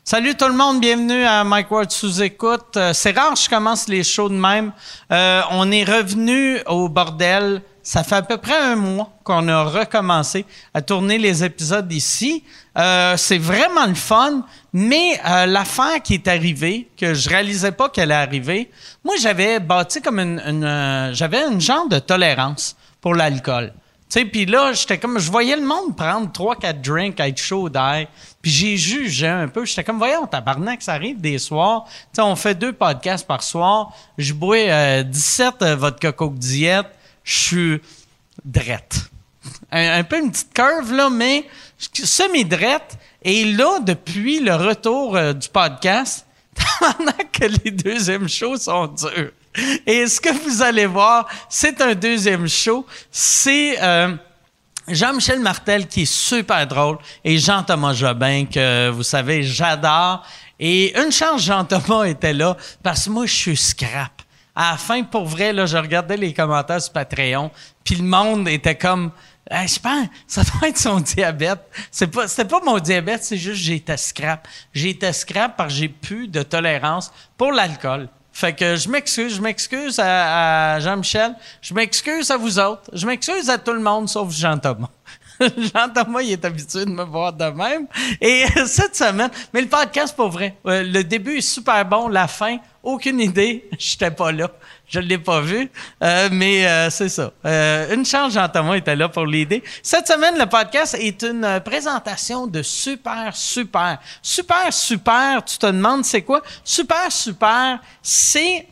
Salut tout le monde, bienvenue à Mike Ward sous-écoute. C'est rare que je commence les shows de même. On est revenu au bordel. Ça fait à peu près un mois qu'on a recommencé à tourner les épisodes ici. C'est vraiment le fun, mais l'affaire qui est arrivée, que je réalisais pas qu'elle allait arriver, moi j'avais bâti comme j'avais une genre de tolérance pour l'alcool. Tu sais, puis là, j'étais comme, je voyais le monde prendre 3-4 drinks, être chaud d'air, puis j'ai jugé un peu. J'étais comme, voyons, tabarnak, ça arrive des soirs. Tu sais, on fait 2 podcasts par soir. Je bois 17 vodka Coke Diet. Je suis drette. Un peu une petite curve, là, mais semi-drette. Et là, depuis le retour du podcast, tabarnak que les deuxièmes shows sont durs. Et ce que vous allez voir, c'est un deuxième show. C'est Jean-Michel Martel qui est super drôle et Jean-Thomas Jobin que, vous savez, j'adore. Et une chance, Jean-Thomas était là parce que moi, je suis scrap. À la fin, pour vrai, là, je regardais les commentaires sur Patreon puis le monde était comme... je pense, ça doit être son diabète. C'était pas mon diabète, c'est juste j'étais scrap. J'étais scrap parce que j'ai plus de tolérance pour l'alcool. Fait que je m'excuse à Jean-Michel, je m'excuse à vous autres, je m'excuse à tout le monde sauf Jean-Thomas. Jean-Thomas, il est habitué de me voir de même. Et cette semaine, mais le podcast, pour vrai, le début est super bon, la fin, aucune idée, j'étais pas là. Je l'ai pas vu, mais c'est ça. Une chance, Jean-Thomas était là pour l'aider. Cette semaine, le podcast est une présentation de Super Super. Super Super, tu te demandes c'est quoi? Super Super, c'est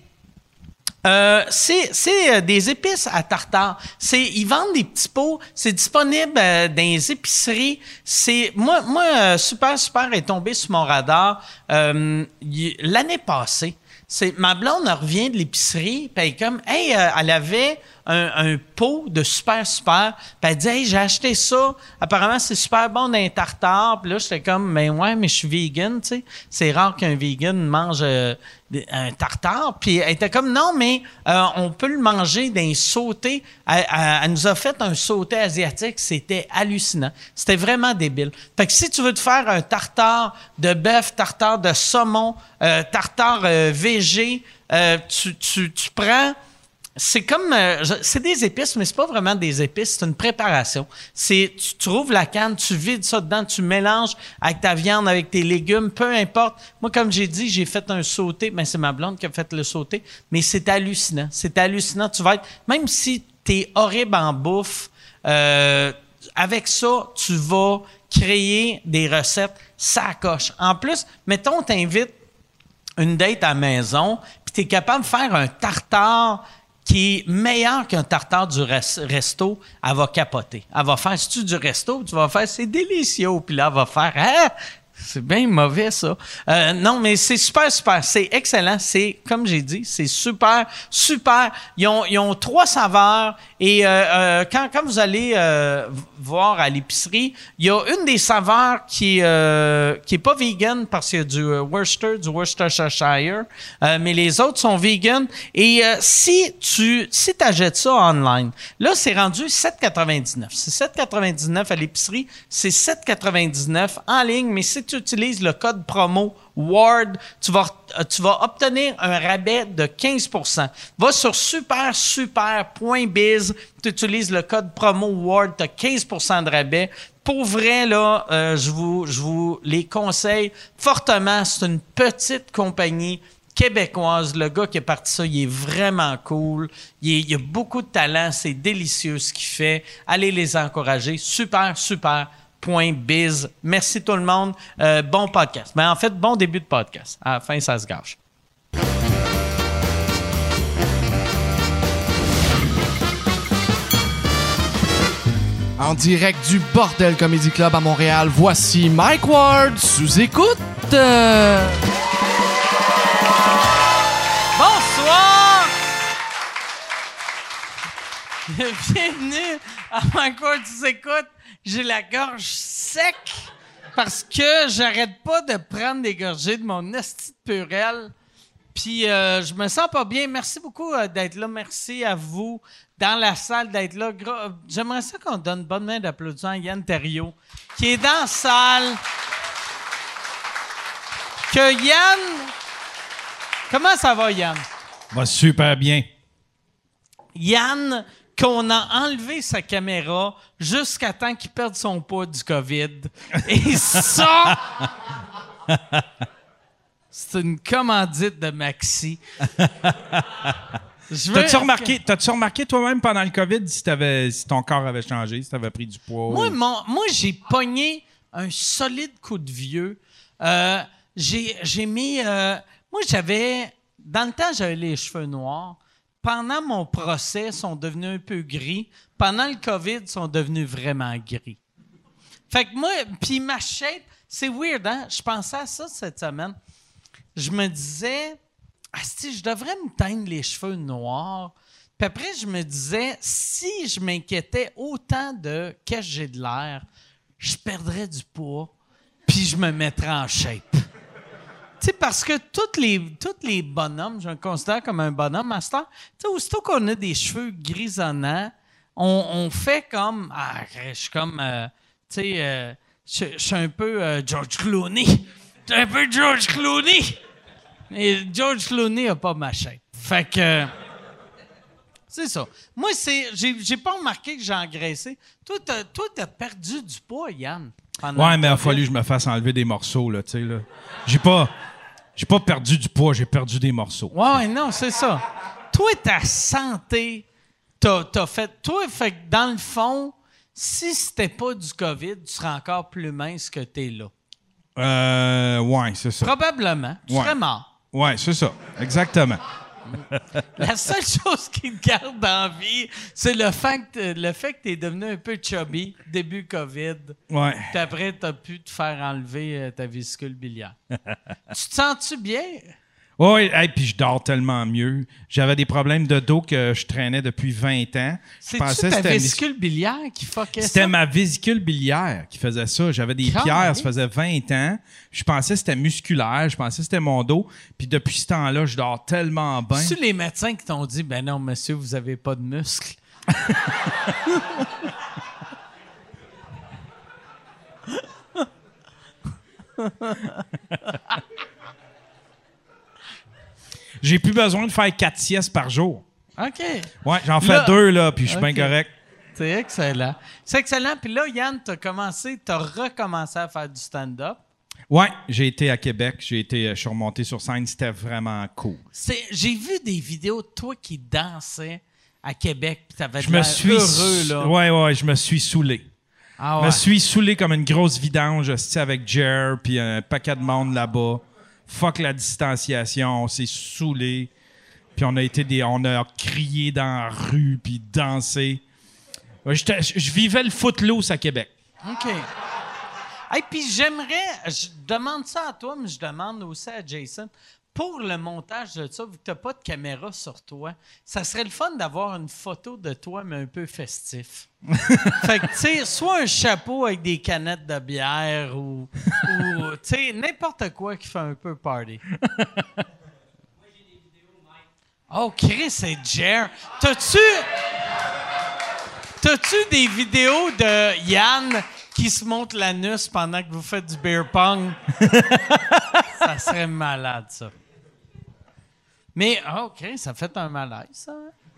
des épices à tartare. Ils vendent des petits pots. C'est disponible dans les épiceries. Moi, Super Super est tombé sur mon radar l'année passée. Ma blonde revient de l'épicerie, puis elle est comme, elle avait un pot de Super Super, puis elle dit, j'ai acheté ça, apparemment c'est super bon dans un tartare, puis là j'étais comme, mais je suis vegan, tu sais, c'est rare qu'un vegan mange un tartare, puis elle était comme, non, mais on peut le manger d'un sauté, elle nous a fait un sauté asiatique, c'était hallucinant, c'était vraiment débile. Fait que si tu veux te faire un tartare de bœuf, tartare de saumon, tartare végé, tu prends... C'est comme... c'est des épices, mais c'est pas vraiment des épices, c'est une préparation. Tu trouves la canne, tu vides ça dedans, tu mélanges avec ta viande, avec tes légumes, peu importe. Moi, comme j'ai dit, j'ai fait un sauté. Ben, c'est ma blonde qui a fait le sauté, mais c'est hallucinant. C'est hallucinant. Tu vas être... Même si t'es horrible en bouffe, avec ça, tu vas créer des recettes sacoche. En plus, mettons, t'invites une date à la maison, puis t'es capable de faire un tartare qui est meilleur qu'un tartare du resto, elle va capoter. Elle va faire, si tu du resto, tu vas faire, c'est délicieux. Puis là, elle va faire, c'est bien mauvais, ça. Non, mais c'est super, super. C'est excellent. C'est, comme j'ai dit, c'est super, super. Ils ont 3 saveurs. Et quand vous allez voir à l'épicerie, il y a une des saveurs qui est pas vegan parce qu'il y a du Worcestershire, mais les autres sont vegan. Et si t'achètes ça online, là, c'est rendu 7,99. C'est 7,99 à l'épicerie. C'est 7,99 en ligne, mais si tu utilises le code promo WARD, tu vas obtenir un rabais de 15%. Va sur supersuper.biz, tu utilises le code promo WARD, tu as 15% de rabais. Pour vrai, là, je vous les conseille fortement. C'est une petite compagnie québécoise. Le gars qui est parti ça, il est vraiment cool. Il a beaucoup de talent. C'est délicieux ce qu'il fait. Allez les encourager. Super, super. .biz. Merci tout le monde. Bon podcast. Mais en fait, bon début de podcast. À la fin, ça se gâche. En direct du Bordel Comedy Club à Montréal, voici Mike Ward sous écoute. Bonsoir! Bienvenue à Mike Ward sous écoute. J'ai la gorge sec parce que j'arrête pas de prendre des gorgées de mon esti de Purell. Puis je me sens pas bien. Merci beaucoup d'être là. Merci à vous dans la salle d'être là. J'aimerais ça qu'on donne une bonne main d'applaudissement à Yann Terriot qui est dans la salle. que Yann... Comment ça va, Yann? Va super bien. Yann, qu'on a enlevé sa caméra jusqu'à temps qu'il perde son poids du COVID. Et ça... c'est une commandite de Maxi. T'as-tu remarqué toi-même pendant le COVID si ton corps avait changé, si t'avais pris du poids? Moi, j'ai pogné un solide coup de vieux. J'ai mis... moi, dans le temps, j'avais les cheveux noirs. Pendant mon procès, ils sont devenus un peu gris. Pendant le COVID, ils sont devenus vraiment gris. Fait que moi, puis ma shape, c'est weird, hein? Je pensais à ça cette semaine. Je me disais, je devrais me teindre les cheveux noirs. Puis après, je me disais, si je m'inquiétais autant de qu'est-ce que j'ai de l'air, je perdrais du poids, puis je me mettrais en shape. Tu sais, parce que tous les bonhommes, je me considère comme un bonhomme à ce temps, tu sais, aussitôt qu'on a des cheveux grisonnants, on fait comme, je suis comme, tu sais, je suis un peu George Clooney. Je suis un peu George Clooney. Et George Clooney n'a pas ma shape. Fait que, c'est ça. Moi, j'ai pas remarqué que j'ai engraissé. Toi, t'as perdu du poids, Yann. Ouais, mais il a fallu que je me fasse enlever des morceaux, là, tu sais, là. J'ai pas perdu du poids, j'ai perdu des morceaux. Ouais, non, c'est ça. Toi, ta santé, t'as fait... Toi, fait que dans le fond, si c'était pas du COVID, tu serais encore plus mince que t'es là. Ouais, c'est ça. Probablement. Tu serais mort. Ouais, c'est ça. Exactement. La seule chose qui te garde en vie, c'est le fait que tu es devenu un peu chubby début COVID. Ouais. Puis après, tu as pu te faire enlever ta vésicule biliaire. Tu te sens-tu bien? Oui, puis je dors tellement mieux. J'avais des problèmes de dos que je traînais depuis 20 ans. C'est-tu ta vésicule biliaire qui fuckait ça? C'était ma vésicule biliaire qui faisait ça. J'avais des pierres, ça faisait 20 ans. Je pensais que c'était musculaire, je pensais que c'était mon dos. Puis depuis ce temps-là, je dors tellement bien. C'est-tu les médecins qui t'ont dit « Ben non, monsieur, vous avez pas de muscles? » J'ai plus besoin de faire 4 siestes par jour. OK. Ouais, j'en fais 2, là, puis je suis bien correct. C'est excellent. C'est excellent. Puis là, Yann, t'as recommencé à faire du stand-up. Ouais, j'ai été à Québec. Je suis remonté sur scène. C'était vraiment cool. J'ai vu des vidéos de toi qui dansais à Québec, puis t'avais l'air heureux, là. Ouais, je me suis saoulé. Ah ouais. Je me suis saoulé comme une grosse vidange, avec Jer, puis un paquet de monde là-bas. Fuck la distanciation, on s'est saoulé. Puis on a crié dans la rue, puis dansé. Je vivais le footloose à Québec. OK. Hey, puis je demande ça à toi, mais je demande aussi à Jason, pour le montage de ça, vu que tu n'as pas de caméra sur toi, ça serait le fun d'avoir une photo de toi, mais un peu festif. Fait que, tu sais, soit un chapeau avec des canettes de bière ou tu sais, n'importe quoi qui fait un peu party. Oh, Chris, c'est Jer. T'as-tu des vidéos de Yann qui se monte l'anus pendant que vous faites du beer pong? Ça serait malade, ça. Mais, OK, ça fait un malaise, ça.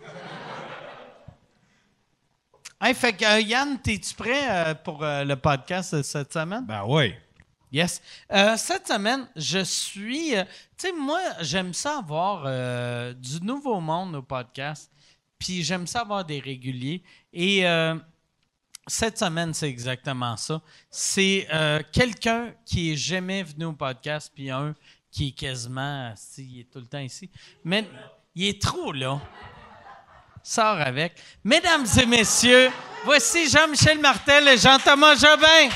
Hey, fait que, Yann, t'es-tu prêt pour le podcast de cette semaine? Ben oui. Yes. Cette semaine, je suis... tu sais, moi, j'aime ça avoir du nouveau monde au podcast, puis j'aime ça avoir des réguliers. Et cette semaine, c'est exactement ça. C'est quelqu'un qui est jamais venu au podcast, puis un qui est quasiment... il est tout le temps ici. Mais il est trop là. Sors avec. Mesdames et messieurs, voici Jean-Michel Martel et Jean-Thomas Jobin.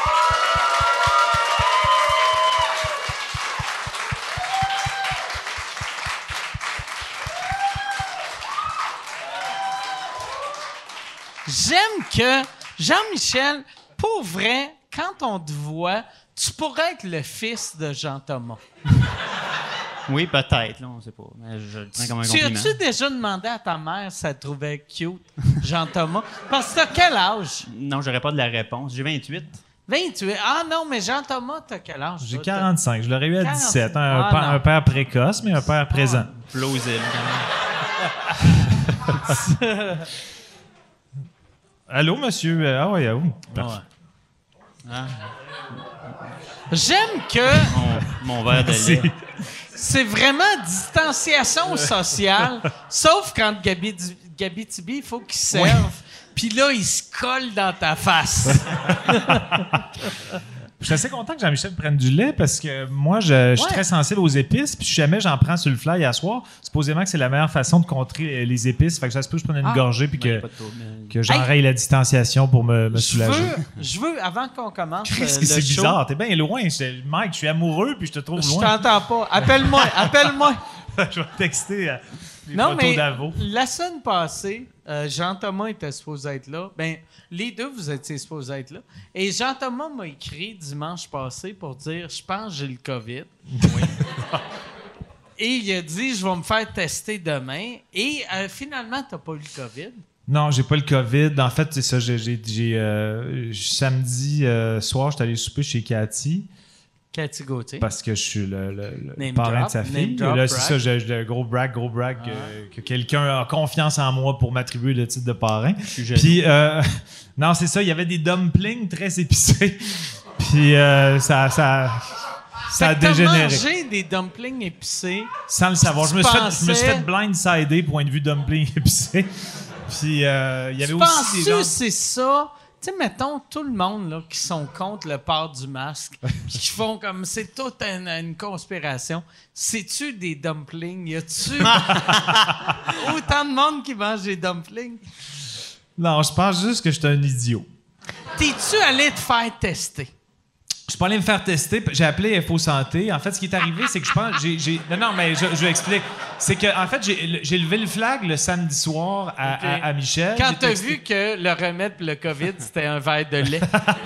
J'aime que, Jean-Michel, pour vrai, quand on te voit, tu pourrais être le fils de Jean-Thomas. Oui, peut-être, là, on sait pas. Mais je le prends comme un compliment. As-tu déjà demandé à ta mère si elle trouvait cute Jean-Thomas? Parce que t'as quel âge? Non, j'aurais pas de la réponse. J'ai 28. 28. Ah non, mais Jean-Thomas, t'as quel âge? J'ai toi? 45. Je l'aurais eu à 45. 17. Ah, Un père précoce, mais un père présent. Plausible. Allô, monsieur? Ah oui, ah oui. J'aime que Mon verre de lait. c'est vraiment distanciation sociale, sauf quand Gabi-Tibi, il faut qu'il serve. Puis là, il se colle dans ta face. Je suis assez content que Jean-Michel prenne du lait parce que moi, je suis très sensible aux épices. Puis si jamais j'en prends sur le fly à soir, supposément que c'est la meilleure façon de contrer les épices. Fait que ça se peut que je prenne une gorgée puis que j'enraye la distanciation pour me soulager. Je veux, avant qu'on commence Qu'est-ce que le c'est show, bizarre? T'es bien loin. Mike, je suis amoureux puis je te trouve je loin. t'entends pas. Appelle-moi. Je vais te texter les Non, photos mais d'Avo. la semaine passée, Jean-Thomas était supposé être là. Ben, les deux, vous étiez supposés être là. Et Jean-Thomas m'a écrit dimanche passé pour dire « Je pense que j'ai le COVID. » Et il a dit « Je vais me faire tester demain. » Et finalement, t'as pas eu le COVID. Non, j'ai pas le COVID. En fait, c'est ça. Samedi soir, j'étais allé souper chez Cathy. Cathy Gauthier. Parce que je suis le Name parrain drop, de sa fille. name drop, Et là, c'est brag. ça, j'ai le gros brag que quelqu'un a confiance en moi pour m'attribuer le titre de parrain. Puis, non, c'est ça, il y avait des dumplings très épicés. Puis, ça a dégénéré. T'as mangé des dumplings épicés. Sans le savoir. Je me suis pensais- fait blindsider, point de vue dumpling épicé. Puis, il y avait Tu aussi des penses-tu gens... que c'est ça? Tu sais, mettons, tout le monde là, qui sont contre le port du masque, qui font comme c'est toute une conspiration. C'est-tu des dumplings? Y a-tu autant de monde qui mange des dumplings? Non, je pense juste que je suis un idiot. T'es-tu allé te faire tester? Je suis pas allé me faire tester. J'ai appelé FO Santé. En fait, ce qui est arrivé, c'est que je pense... Non, mais je explique. C'est que, en fait, j'ai levé le flag le samedi soir à Michel. Quand J'ai t'as texté- vu que le remède pour le COVID, c'était un verre de lait.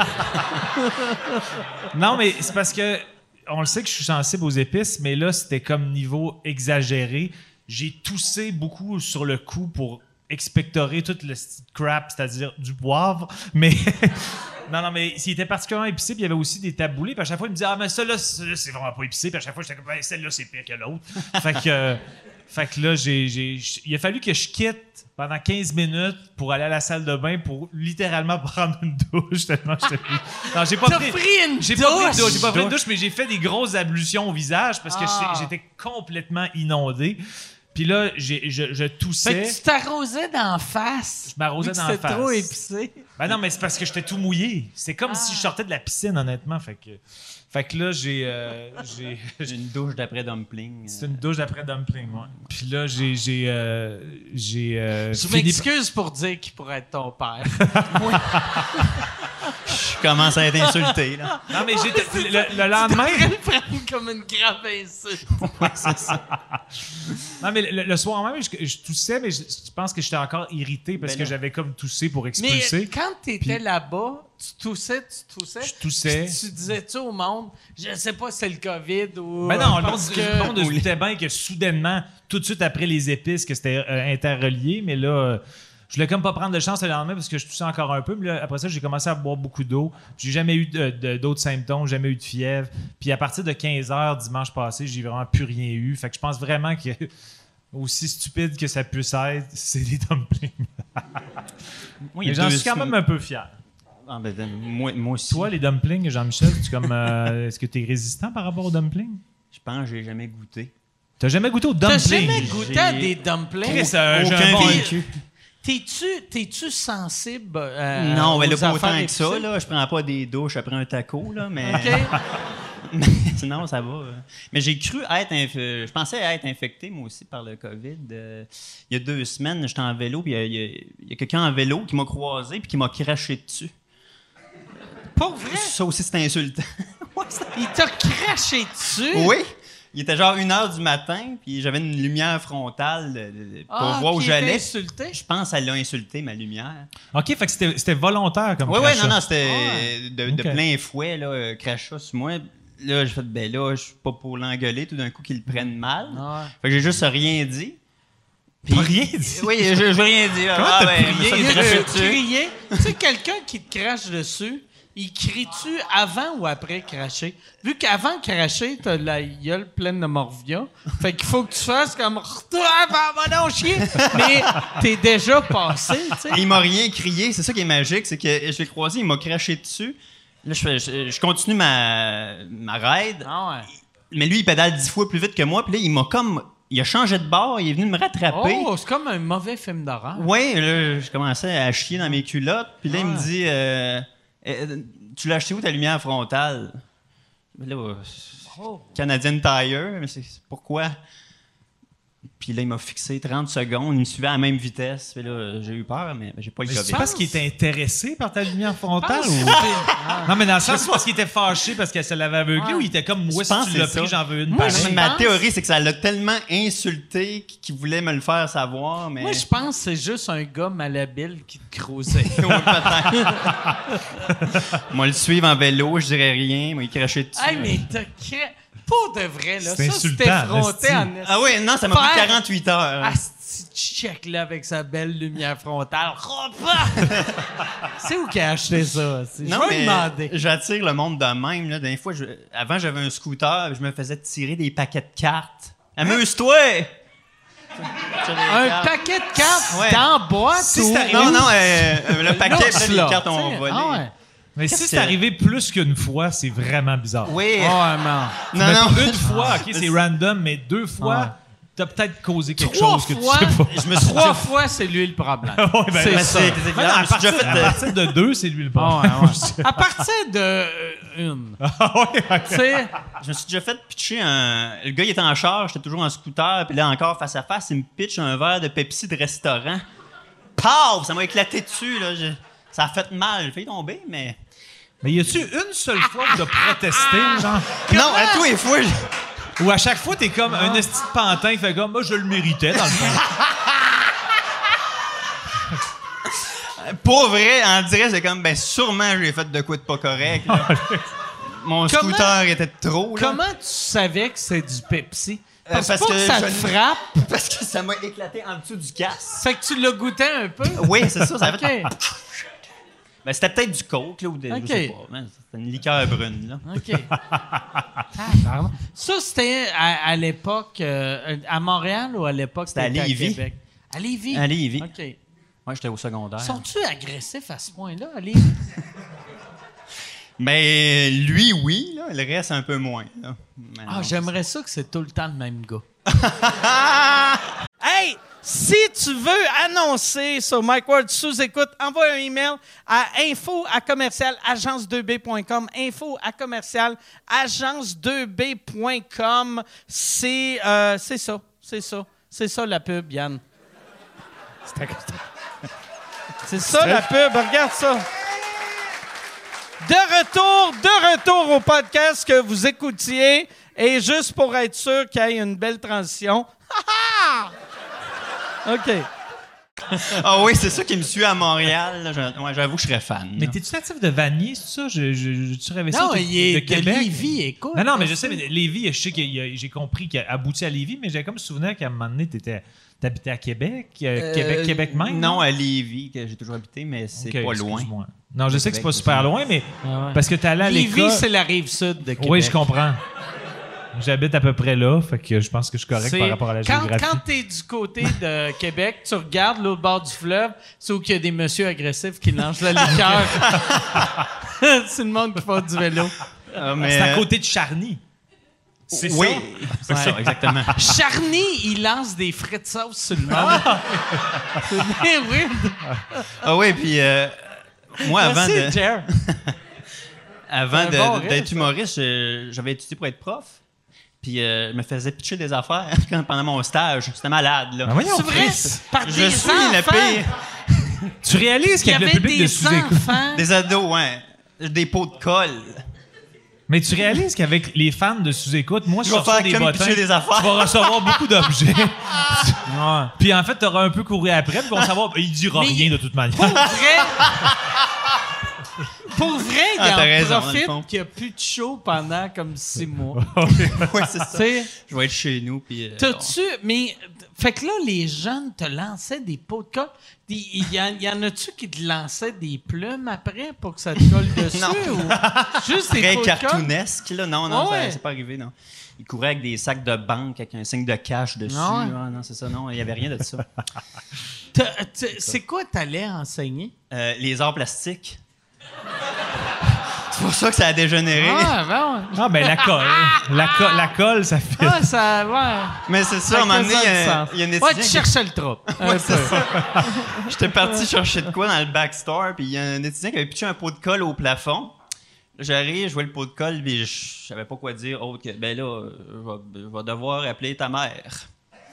Non, mais c'est parce que... On le sait que je suis sensible aux épices, mais là, c'était comme niveau exagéré. J'ai toussé beaucoup sur le coup pour expectorer tout le crap, c'est-à-dire du poivre, mais... Non, mais s'il était particulièrement épicé, puis il y avait aussi des taboulés, puis à chaque fois, il me disait « Ah, mais ça, là, c'est vraiment pas épicé. » Puis à chaque fois, j'étais comme « Celle-là, c'est pire que l'autre. » Fait que là, il a fallu que je quitte pendant 15 minutes pour aller à la salle de bain pour littéralement prendre une douche tellement j'étais plus... Non, j'ai pas T'as pris... pris une J'ai pas pris de douche, douche? j'ai pas pris de douche, mais j'ai fait des grosses ablutions au visage parce que j'étais complètement inondé. Puis là, je toussais. Fait que tu t'arrosais d'en face. Je m'arrosais Vu que d'en c'était face. trop épicé. Ben non, mais c'est parce que j'étais tout mouillé. C'est comme si je sortais de la piscine, honnêtement. Fait que là, j'ai Une douche d'après dumpling. c'est une douche d'après dumpling, ouais. Puis là, j'ai Je fini... m'excuse pour dire qu'il pourrait être ton père. Je commence à être insulté, là. Non, mais le lendemain... Je le prendre comme une grave insulte. Non, mais le soir même, je toussais, mais je pense que j'étais encore irrité parce Ben que non. j'avais comme toussé pour Mais expulser. quand t'étais là-bas, tu toussais. Je toussais. Tu disais-tu au monde, je sais pas si c'est le COVID ou... Ben non, le parce monde, que... le monde se doutait bien que soudainement, tout de suite après les épices, que c'était interrelié, mais là, je voulais comme pas prendre de chance le lendemain parce que je toussais encore un peu. Mais là, après ça, j'ai commencé à boire beaucoup d'eau. J'ai jamais eu d'autres symptômes, jamais eu de fièvre. Puis à partir de 15h dimanche passé, j'ai vraiment plus rien eu. Fait que je pense vraiment que, aussi stupide que ça puisse être, c'est des dumplings. Moi, il y Mais a j'en deux suis quand même semaines- un peu fier. Ah, ben, moi aussi. Toi, les dumplings, Jean-Michel, est-ce que tu es résistant par rapport aux dumplings? Je pense que j'ai jamais goûté. T'as jamais goûté aux T'as dumplings? jamais goûté à des dumplings? Chris, j'ai un Aucun bon- vécu. T'es-tu sensible Non, mais aux là, pas affaires autant que ça, épicées? là. Je prends pas des douches après un taco, là, mais... OK. Sinon, ça va. Mais j'ai cru être... Je pensais être infecté, moi aussi, par le COVID. Il y a 2 semaines, j'étais en vélo, puis il y a quelqu'un en vélo qui m'a croisé puis qui m'a craché dessus. Pour vrai? Ça aussi, c'est insultant. Il t'a craché dessus? Oui! Il était genre 1h du matin, puis j'avais une lumière frontale pour voir où qui j'allais. était insulté? Je pense qu'elle l'a insulté, ma lumière. OK, fait que c'était volontaire comme Oui, crachat. non, c'était de Ok. plein fouet, là, crachat sur moi. Là, j'ai fait, ben là, je suis pas pour l'engueuler tout d'un coup qu'il le prenne mal. Ouais. Fait que j'ai juste rien dit. T'as rien dit? Oui, j'ai rien dit. Comment t'as ben, prié? ça me Il a crachait juste dessus. crié. Tu sais, quelqu'un qui te crache dessus, il crie-tu avant ou après cracher? Vu qu'avant cracher, t'as la gueule pleine de morvia, fait qu'il faut que tu fasses comme « va donc chier! » Mais t'es déjà passé, tu sais. Il m'a rien crié. C'est ça qui est magique, c'est que je l'ai croisé, il m'a craché dessus. Là, je continue ma ride. Ah ouais. Mais lui, il pédale 10 fois plus vite que moi. Puis là, il a changé de bord, il est venu me rattraper. Oh, c'est comme un mauvais film d'horreur. Ouais, là, je commençais à chier dans mes culottes. Puis là, il me dit tu l'as acheté où ta lumière frontale? Là, Canadian Tire. Mais c'est pourquoi? Puis là, il m'a fixé 30 secondes. Il me suivait à la même vitesse. Puis là, j'ai eu peur, mais j'ai pas eu le Mais COVID. c'est parce qu'il était intéressé par ta lumière frontale ou... Ah. Non, mais dans le sens, c'est parce qu'il était fâché parce qu'elle se l'avait aveuglé ou il était comme, moi, Je si pense tu que l'as c'est pris, ça. j'en veux une Moi, pareille. je Ma pense- théorie, c'est que ça l'a tellement insulté qu'il voulait me le faire savoir, mais... Moi, je pense que c'est juste un gars malhabile qui te crousait. Oui, peut-être. Moi, le suivre en vélo, je dirais rien, mais il crachait dessus. Hey, mais pour de vrai, là, C'est ça, c'était insultant, fronté esti. en Ah oui, non, ça m'a pris Faire- 48 heures. Asti, check là avec sa belle lumière frontale. C'est où qu'il a acheté ça? Je Non, vais mais demander. j'attire le monde de même. Là. Des fois, avant, j'avais un scooter, je me faisais tirer des paquets de cartes. Amuse-toi! Un paquet de cartes Ouais. dans la boîte Si ou... c'est arrivé- Non, non, le paquet, Lousse, puis là, là, les cartes ont t'sais. volé. Ah ouais. Mais si Qu'est-ce c'est que- arrivé plus qu'une fois, c'est vraiment bizarre. Oui. Ah, man. Non, Mettons, non. une fois, OK, c'est random, mais 2 fois, Ouais. t'as peut-être causé quelque Trois chose que tu fois, sais pas. Je me suis Trois fois, c'est lui le problème. Ouais, ben, c'est ben, ça. c'est- Mais non, à, Je me suis déjà partir, fait, à partir de 2, c'est lui le Ah problème. ouais, ouais. À partir de une. Ah ouais, ok. Tu sais, Je me suis déjà fait pitcher Le gars, il était en charge, j'étais toujours en scooter, puis là, encore face à face, il me pitch un verre de Pepsi de restaurant. Paf! Ça m'a éclaté dessus, là. Ça a fait mal. J'ai failli tomber, mais... Mais y a-tu une seule fois que t'as protesté, genre? Non, à tous les fois, Ou à chaque fois, t'es comme un esti de pantin, il fait comme, moi, je le méritais, dans le fond. Pour vrai, en direct, c'est comme, ben sûrement j'ai fait de quoi de pas correct. là. Mon Comment- scooter était trop, là. comment tu savais que c'est du Pepsi? Parce parce pas que que ça te je- frappe. Parce que ça m'a éclaté en dessous du casque. Fait que tu l'as goûté un peu. Oui, c'est ça, ça a fait... OK. Ben, c'était peut-être du coke, là, ou des... Ok. Je sais pas. man, C'était une liqueur brune, là. OK. Ça, c'était à l'époque, à Montréal ou à l'époque, C'était à t'étais Lévis. Québec? À Lévis? À Lévis. OK. Moi, j'étais au secondaire. Sont-tu agressifs à ce point-là, à Lévis? Mais lui, oui, là. Le reste, un peu moins, là. Mais Ah, non. j'aimerais ça que c'est tout le temps le même gars. Hey! Si tu veux annoncer sur Mike Ward sous-écoute, envoie un email à info@agence2b.com. info@agence2b.com. C'est ça. C'est ça. C'est ça la pub, Yann. C'est ça la pub. Regarde ça. De retour au podcast que vous écoutiez. Et juste pour être sûr qu'il y ait une belle transition. OK. Ah oui, c'est ça qui me suit à Montréal. Là. Ouais, j'avoue que je serais fan. Mais là. t'es-tu natif de Vanier, c'est ça? Tu rêvais ça? Non, toi, il est de de Québec? Lévis, écoute. Non, mais je sais, mais Lévis, je sais que j'ai compris qu'il a abouti à Lévis, mais j'avais comme souvenir qu'à un moment donné, t'habitais à Québec, Québec même. Non, à Lévis, que j'ai toujours habité, mais c'est Ok, pas loin. excuse-moi. Non, je sais que c'est pas Québec super aussi. loin, mais Ah ouais. parce que t'es allé à l'école. Lévis, c'est la rive sud de Québec. Oui, je comprends. J'habite à peu près là, fait que je pense que je suis correct par rapport à la géographie. Quand t'es du côté de Québec, tu regardes l'autre bord du fleuve, c'est où il y a des messieurs agressifs qui lancent la liqueur. C'est le monde qui fait du vélo. Mais... C'est à côté de Charny. C'est oui, ça? c'est ça, exactement. Charny, il lance des frites sauce sur le monde. C'est bien weird. Ah oui, puis moi, avant Merci, de... Jer. Avant C'est un bon d'être reste, humoriste, j'avais étudié pour être prof. Puis je me faisais pitcher des affaires pendant mon stage. C'était malade, là. Ben voyons, C'est vrai? Chris. Par Je des suis le enfants. pire. Tu réalises Il y qu'avec avait le public des de sous-écoute... enfants. Des ados, ouais. Des pots de colle. Mais tu réalises qu'avec les fans de sous-écoute, moi, Je je vais reçois faire des comme bottins, pitcher des affaires. tu vas recevoir beaucoup d'objets. Ouais. Puis en fait, t'auras un peu couru après, puis on va savoir, il dira Mais- rien de toute manière. Pour vrai, il Ah, t'as en raison, dans le profite fond. qu'il n'y a plus de show pendant comme 6 mois. Ouais, c'est ça. Tu sais, Je vais être chez nous, puis... t'as-tu... Mais Fait que là, les jeunes te lançaient des pots de colle. Il y en a-tu qui te lançaient des plumes après pour que ça te colle dessus? Non. Ou juste des Très pots de colle? cartoonesque, là. Non, Ah ouais. c'est pas arrivé, non. Il courait avec des sacs de banque avec un signe de cash dessus. Ah ouais. Ah, non, c'est ça, non. Il y avait rien de ça. C'est quoi t'allais enseigner? Les arts plastiques. C'est pour ça que ça a dégénéré. Ah, ben ouais. Ah, ben la colle. La colle, ça fait. Ah, ça, ouais. Mais c'est ça, à un moment donné, il y a un étudiant Ouais, tu cherchais le trouble. Un peu. J'étais parti chercher de quoi dans le backstore, puis il y a un étudiant qui avait pitché un pot de colle au plafond. Là, j'arrive, je vois le pot de colle, puis je savais pas quoi dire autre que, ben là, je vais devoir appeler ta mère.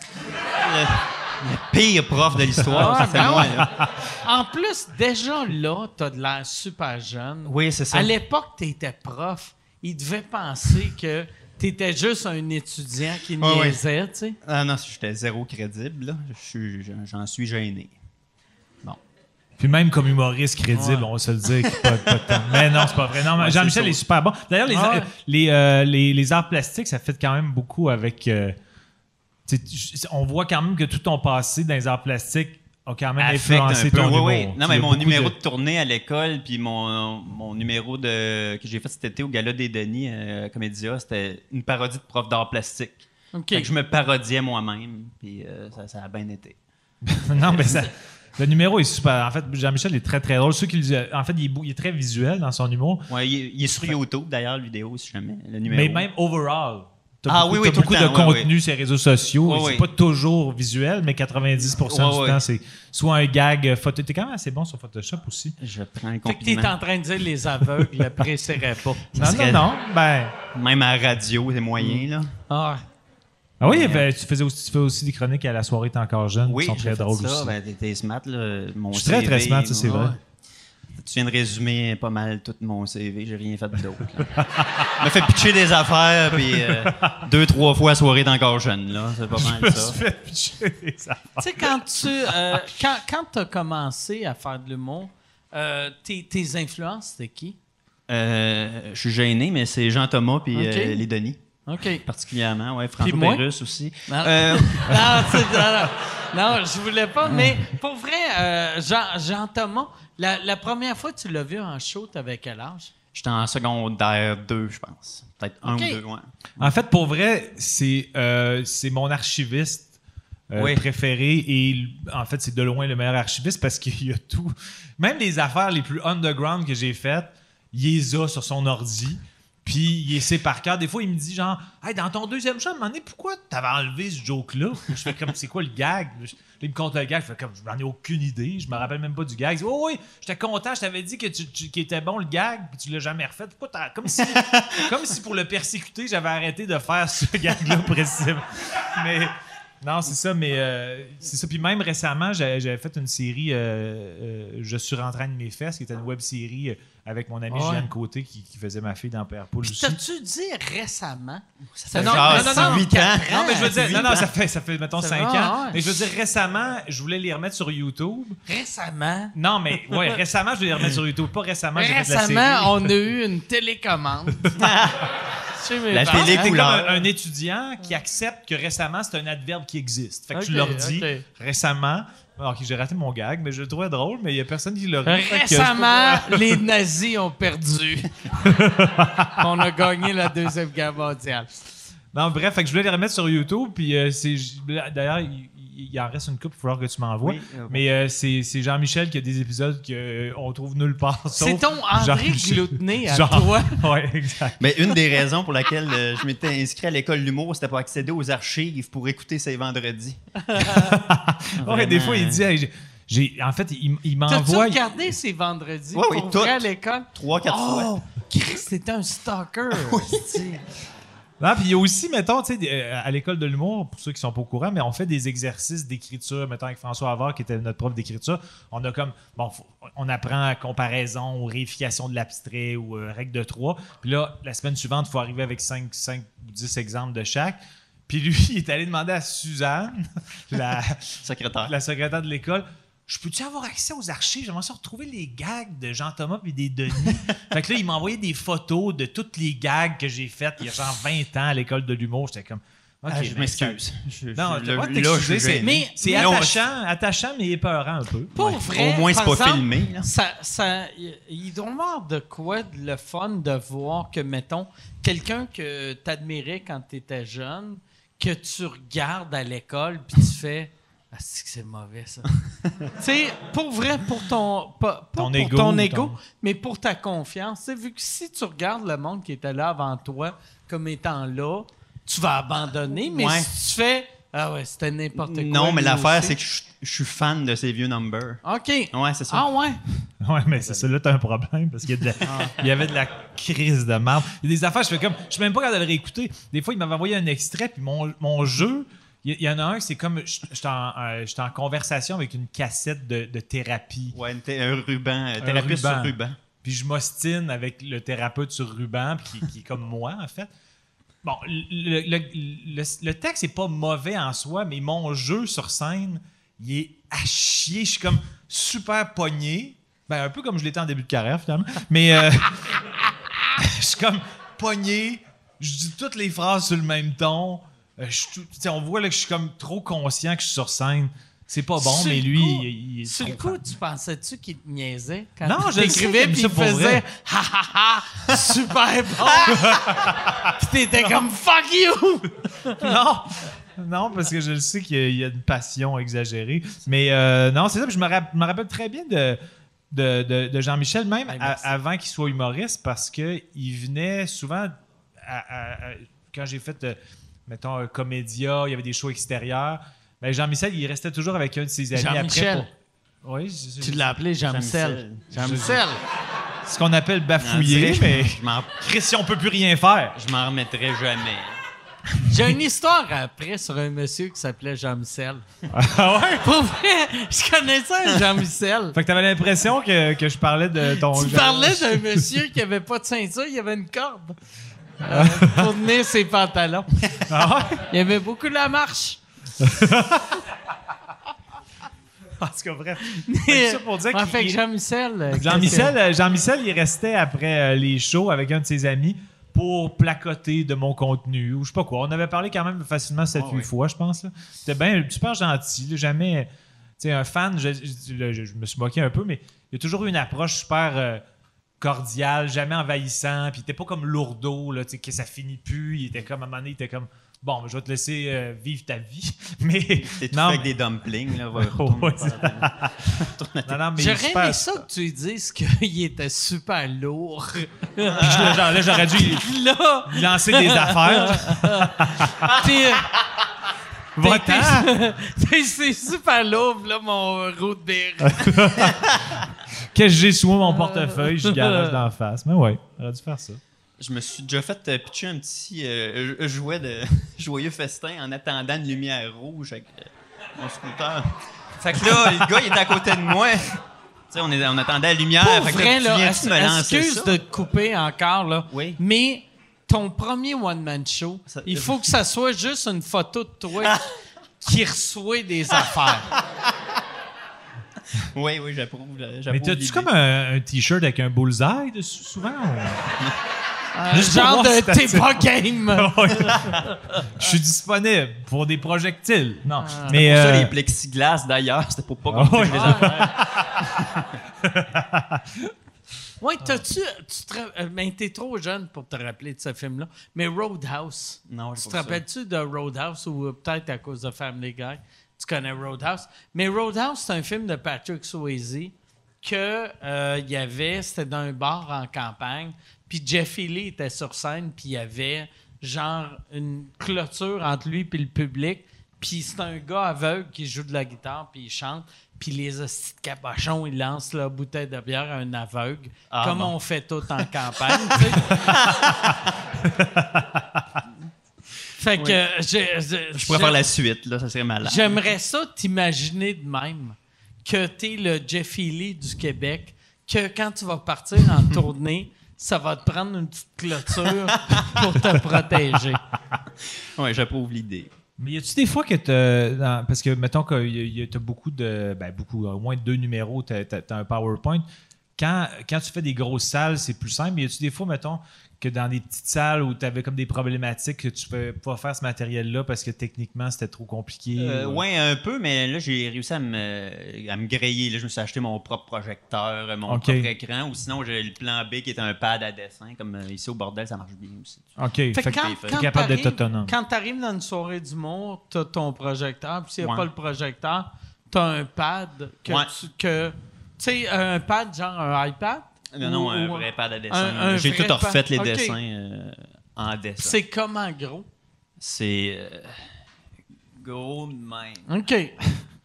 Le pire prof de l'histoire, Ah, c'est ben moi. ouais. Là. En plus, déjà là, t'as de l'air super jeune. Oui, c'est ça. À l'époque, t'étais prof. Ils devaient penser que t'étais juste un étudiant qui Ouais, ouais. niaisait, tu sais. Ah non, j'étais zéro crédible, là. J'en suis gêné. Puis même comme humoriste crédible, on va se le dire, qu'il n'y a pas de temps. Mais non, c'est pas vrai. Non, mais Ouais, Jean-Michel c'est est super bon. D'ailleurs, les arts plastiques, ça fait quand même beaucoup avec... on voit quand même que tout ton passé dans les arts plastiques a quand même Affecte influencé un peu, ton humour. oui. Non, Il y mais a mon beaucoup numéro de tournée à l'école, puis mon numéro que j'ai fait cet été au Gala des Denis, Comédia, c'était une parodie de prof d'art plastique. OK. Fait que je me parodiais moi-même, puis ça a bien été. Non, mais le numéro est super. En fait, Jean-Michel est très, très drôle. En fait, il est très visuel dans son humour. Ouais, il est sur YouTube, d'ailleurs, la vidéo, si jamais, le numéro. Mais même overall. Ah oui, oui, t'as tout le beaucoup de temps, oui, contenu sur les réseaux sociaux. Oui, C'est oui. pas toujours visuel, mais 90% du Oui, temps, oui. c'est soit un gag photo. T'es quand même assez bon sur Photoshop aussi. Je prends le Fait que t'es compliment. en train de dire les aveugles l'apprécieraient pas. Non. Ben. Même à la radio, c'est moyen, là. Ah, Ah oui, ben, tu fais aussi des chroniques à la soirée T'es encore jeune. Oui, qui sont j'ai très fait drôles ça. aussi. Ben, t'es smart, là. Mon Je suis très, CV, très smart, ça, c'est ouais. vrai. Tu viens de résumer pas mal tout mon CV. J'ai rien fait d'autre. Je me fait pitcher des affaires, puis 2-3 fois soirée d'encore jeune, là. C'est pas Je mal me ça. suis fait pitcher des affaires. tu sais, quand tu as commencé à faire de l'humour, tes influences, c'était qui? Je suis gêné, mais c'est Jean Thomas puis Ok. les Denis, OK. particulièrement. Ouais, Puis François moi? Pérusse aussi. Non. Euh, Non, je voulais pas, mais pour vrai, Jean-Thomas, la première fois que tu l'as vu en show, t'avais quel âge? J'étais en secondaire 2, je pense. Peut-être 1 Ok. ou 2, ouais. En fait, pour vrai, c'est mon archiviste Oui. préféré et en fait, c'est de loin le meilleur archiviste parce qu'il y a tout. Même les affaires les plus underground que j'ai faites, il les a sur son ordi. Puis il sait par cœur. Des fois, il me dit genre, hey, dans ton deuxième show, à un moment donné, pourquoi t'avais enlevé ce joke-là? Je fais comme, c'est quoi le gag? Là, il me compte le gag. Je fais comme, je n'en ai aucune idée. Je me rappelle même pas du gag. Il dit, oh oui, j'étais content. Je t'avais dit qu'il était bon le gag, puis tu l'as jamais refait. Pourquoi comme si pour le persécuter, j'avais arrêté de faire ce gag-là précisément. Mais non, c'est ça. Mais c'est ça. Puis même récemment, j'avais fait une série Je suis rentré de mes fesses, qui était une web-série avec mon ami Ouais. Julien Côté qui faisait ma fille dans Père Poule Puis aussi. t'as-tu dit récemment? Ça fait non, genre non, non, 8 ans. Non, mais je veux dire, Huit non, ans. ça fait mettons, Ça 5 va, ans. ouais. Mais je veux dire, récemment, je voulais les remettre sur YouTube. Récemment? Non, mais ouais, récemment, je voulais les remettre sur YouTube. Pas récemment, j'ai fait de la série. Récemment, on a eu une télécommande. Chez mes La parents. télé T'es comme couleur. un étudiant qui accepte que récemment, c'est un adverbe qui existe. Fait que tu Ok, leur dis ok. récemment. Ok, j'ai raté mon gag, mais je le trouvais drôle, mais il n'y a personne qui l'a ri. Fait que c'est Récemment, pas- les nazis ont perdu. On a gagné la Deuxième Guerre mondiale. Non, bref, fait que je voulais les remettre sur YouTube. Puis d'ailleurs, il en reste une coupe, il va falloir que tu m'envoies. Oui, ok. Mais c'est Jean-Michel qui a des épisodes qu'on trouve nulle part. C'est sauf ton André Jean-Michel. Gloutenay à Genre. toi. Ouais, exact. Mais une des raisons pour laquelle je m'étais inscrit à l'école de l'humour, c'était pour accéder aux archives pour écouter ces vendredis. Ouais, des fois, il dit, hey, en fait, il T'as-tu m'envoie. regardé ces vendredis Oui, oui, pour toutes. vrai à l'école? 3-4 fois. Oh, Chris, t'étais un stalker. c'est- Non, puis il y a aussi, mettons, tu sais, à l'école de l'humour, pour ceux qui sont pas au courant, mais on fait des exercices d'écriture, mettons, avec François Havard, qui était notre prof d'écriture. On a comme, bon, on apprend à comparaison ou réification de l'abstrait ou règle de 3. Puis là, la semaine suivante, il faut arriver avec 5 ou 10 exemples de chaque. Puis lui, il est allé demander à Suzanne, la secrétaire de l'école, je peux-tu avoir accès aux archives? J'aimerais ça retrouver les gags de Jean-Thomas et des Denis. Fait que là, il m'a envoyé des photos de toutes les gags que j'ai faites il y a genre 20 ans à l'école de l'humour. J'étais comme, Ok, Je mais m'excuse. Non, je- t'as pas là, de t'excuser, je suis c'est gêné. c'est Mais on va- attachant, mais épeurant un peu. Pour vrai, Au moins, c'est par pas exemple, filmé, là. Il doit y avoir de quoi de le fun de voir que, mettons, quelqu'un que tu admirais quand tu étais jeune, que tu regardes à l'école, puis tu fais « Ah, c'est mauvais, ça. » Tu sais, pour vrai, pour ton... Pas Ton pour ego, ton ego, ton- mais pour ta confiance. Tu sais, vu que si tu regardes le monde qui était là avant toi comme étant là, tu vas abandonner, mais Ouais. si tu fais « Ah ouais, c'était n'importe quoi. » Non, mais lui l'affaire, aussi. c'est que je suis fan de ces vieux numbers. OK. Ouais, c'est ça. Ah ouais? Ouais, mais c'est ça, là, t'as un problème parce qu'il y, a il y avait de la crise de marde. Il y a des affaires, je fais comme. Je suis même pas capable de le réécouter. Des fois, il m'avait envoyé un extrait, puis mon jeu, il y en a un, c'est comme. J'étais en conversation avec une cassette de thérapie. Ouais, un ruban, thérapeute ruban. sur ruban. Puis je m'ostine avec le thérapeute sur ruban, puis qui est comme moi, en fait. Bon, le texte est pas mauvais en soi, mais mon jeu sur scène, il est à chier. Je suis comme super pogné. Ben, un peu comme je l'étais en début de carrière, finalement. Mais je suis comme pogné. Je dis toutes les phrases sur le même ton. On voit là, que je suis comme trop conscient que je suis sur scène. C'est pas bon, Sur mais le lui, coup- il est Sur le trop coup, tu pensais-tu qu'il te niaisait quand Non, tu je le sais t'écrivais qu'il aime puis ça il pour faisait vrai. « Ha ha ha, super bon! » Puis t'étais comme « Fuck you! Non, parce que je le sais qu'il y a une passion exagérée. Mais non, c'est ça. Puis je me rappelle très bien de Jean-Michel, même Hey, merci. avant qu'il soit humoriste, parce qu'il venait souvent, quand j'ai fait, mettons, un Comédia, il y avait des shows extérieurs. Ben Jean-Michel, il restait toujours avec un de ses amis Jean-Michel. après. Oui, Tu l'as appelé Jean-Michel. Jean-Michel. ce qu'on appelle bafouiller, On dirait, mais je Christian, on peut plus rien faire. m'en remettrai jamais. J'ai une histoire après sur un monsieur qui s'appelait Jean-Michel. Ah ouais? Pour vrai, je connaissais un Jean-Michel. Fait que t'avais l'impression que je parlais de ton... Tu parlais d'un monsieur qui avait pas de ceinture, il avait une corde pour tenir ses pantalons. Ah ouais? Il aimait beaucoup la marche. En tout cas, bref. Fait que ça pour dire Ouais, qu'il- fait que Jean-Michel. Jean-Michel, il restait après les shows avec un de ses amis pour placoter de mon contenu ou je sais pas quoi. On avait parlé quand même facilement 7-8 fois, je pense. Là. C'était bien super gentil. Là. Jamais... Tu sais, un fan, je me suis moqué un peu, mais il y a toujours eu une approche super cordiale, jamais envahissant. Puis il était pas comme lourdeau, là, tu sais, que ça finit plus. Il était comme, à un moment donné, il était comme... Bon, je vais te laisser vivre ta vie. Mais... T'es tout fait avec des dumplings, là. Ouais, non, mais J'aurais super- aimé ça que tu lui dises qu'il était super lourd. Puis là, j'aurais dû Là, lancer des affaires. t'es. Va-t'en! C'est super lourd, là, mon root beer. Qu'est-ce que j'ai sous mon portefeuille, je garage d'en face. Mais ouais, j'aurais dû faire ça. Je me suis déjà fait pitcher un petit jouet de joyeux festin en attendant une lumière rouge avec mon scooter. Fait que là, le gars, il était à côté de moi. Tu sais, on attendait la lumière. Pour Fait que vrai, là, tu là, viens-tu me lancer excuse ça? de te couper encore, là. Oui. Mais ton premier one-man show, Ça- il faut que ça soit juste une photo de toi qui reçoit des affaires. Oui, j'approuve. Mais t'as-tu l'idée. comme un t-shirt avec un bullseye dessus, souvent? Juste pour Genre voir de si t'as- t'es pas game. Je suis disponible pour des projectiles. Non, Ah. mais... Pour ça, les plexiglas, d'ailleurs, c'était pour pas qu'on ouais. touche les affaires. Ouais, ben, t'es trop jeune pour te rappeler de ce film-là. Mais Roadhouse. Non, Tu c'est te pas ça. rappelles-tu de Roadhouse ou peut-être à cause de Family Guy? Tu connais Roadhouse. Mais Roadhouse, c'est un film de Patrick Swayze que il y avait, c'était dans un bar en campagne. Puis Jeff Healey était sur scène, puis il y avait genre une clôture entre lui et le public. Puis c'est un gars aveugle qui joue de la guitare, puis il chante. Puis les hosties de cabochons, ils lancent la bouteille de bière à un aveugle, Ah, comme bon. on fait tout en campagne. Tu sais. Fait que Je pourrais faire la suite, là, ça serait malade. j'aimerais ça t'imaginer de même, que t'es le Jeff Healey du Québec, que quand tu vas partir en tournée, ça va te prendre une petite clôture pour te protéger. Oui, j'approuve l'idée. Mais y a-tu des fois que parce que, mettons que t'as beaucoup de... Ben, beaucoup, au moins 2 numéros, t'as un PowerPoint. Quand tu fais des grosses salles, c'est plus simple. Mais y a-tu des fois, mettons, que dans des petites salles où tu avais comme des problématiques que tu pouvais pas faire ce matériel-là parce que techniquement c'était trop compliqué? Ouais, un peu, mais là, j'ai réussi à me griller. Là, je me suis acheté mon propre projecteur, mon OK. propre écran, ou sinon, j'ai le plan B qui est un pad à dessin. Comme ici au bordel, ça marche bien aussi. OK. Fait que Fait que quand capable d'être t'arrives- autonome. Quand tu arrives dans une soirée d'humour, tu as ton projecteur, puis s'il n'y a Ouais. pas le projecteur, tu as un pad que Ouais. tu sais, un pad genre un iPad. Non, Ou- un ou- vrai pad à dessin. un J'ai vrai tout refait pad. les OK. dessins en dessin. C'est comment gros? C'est gros de même. OK.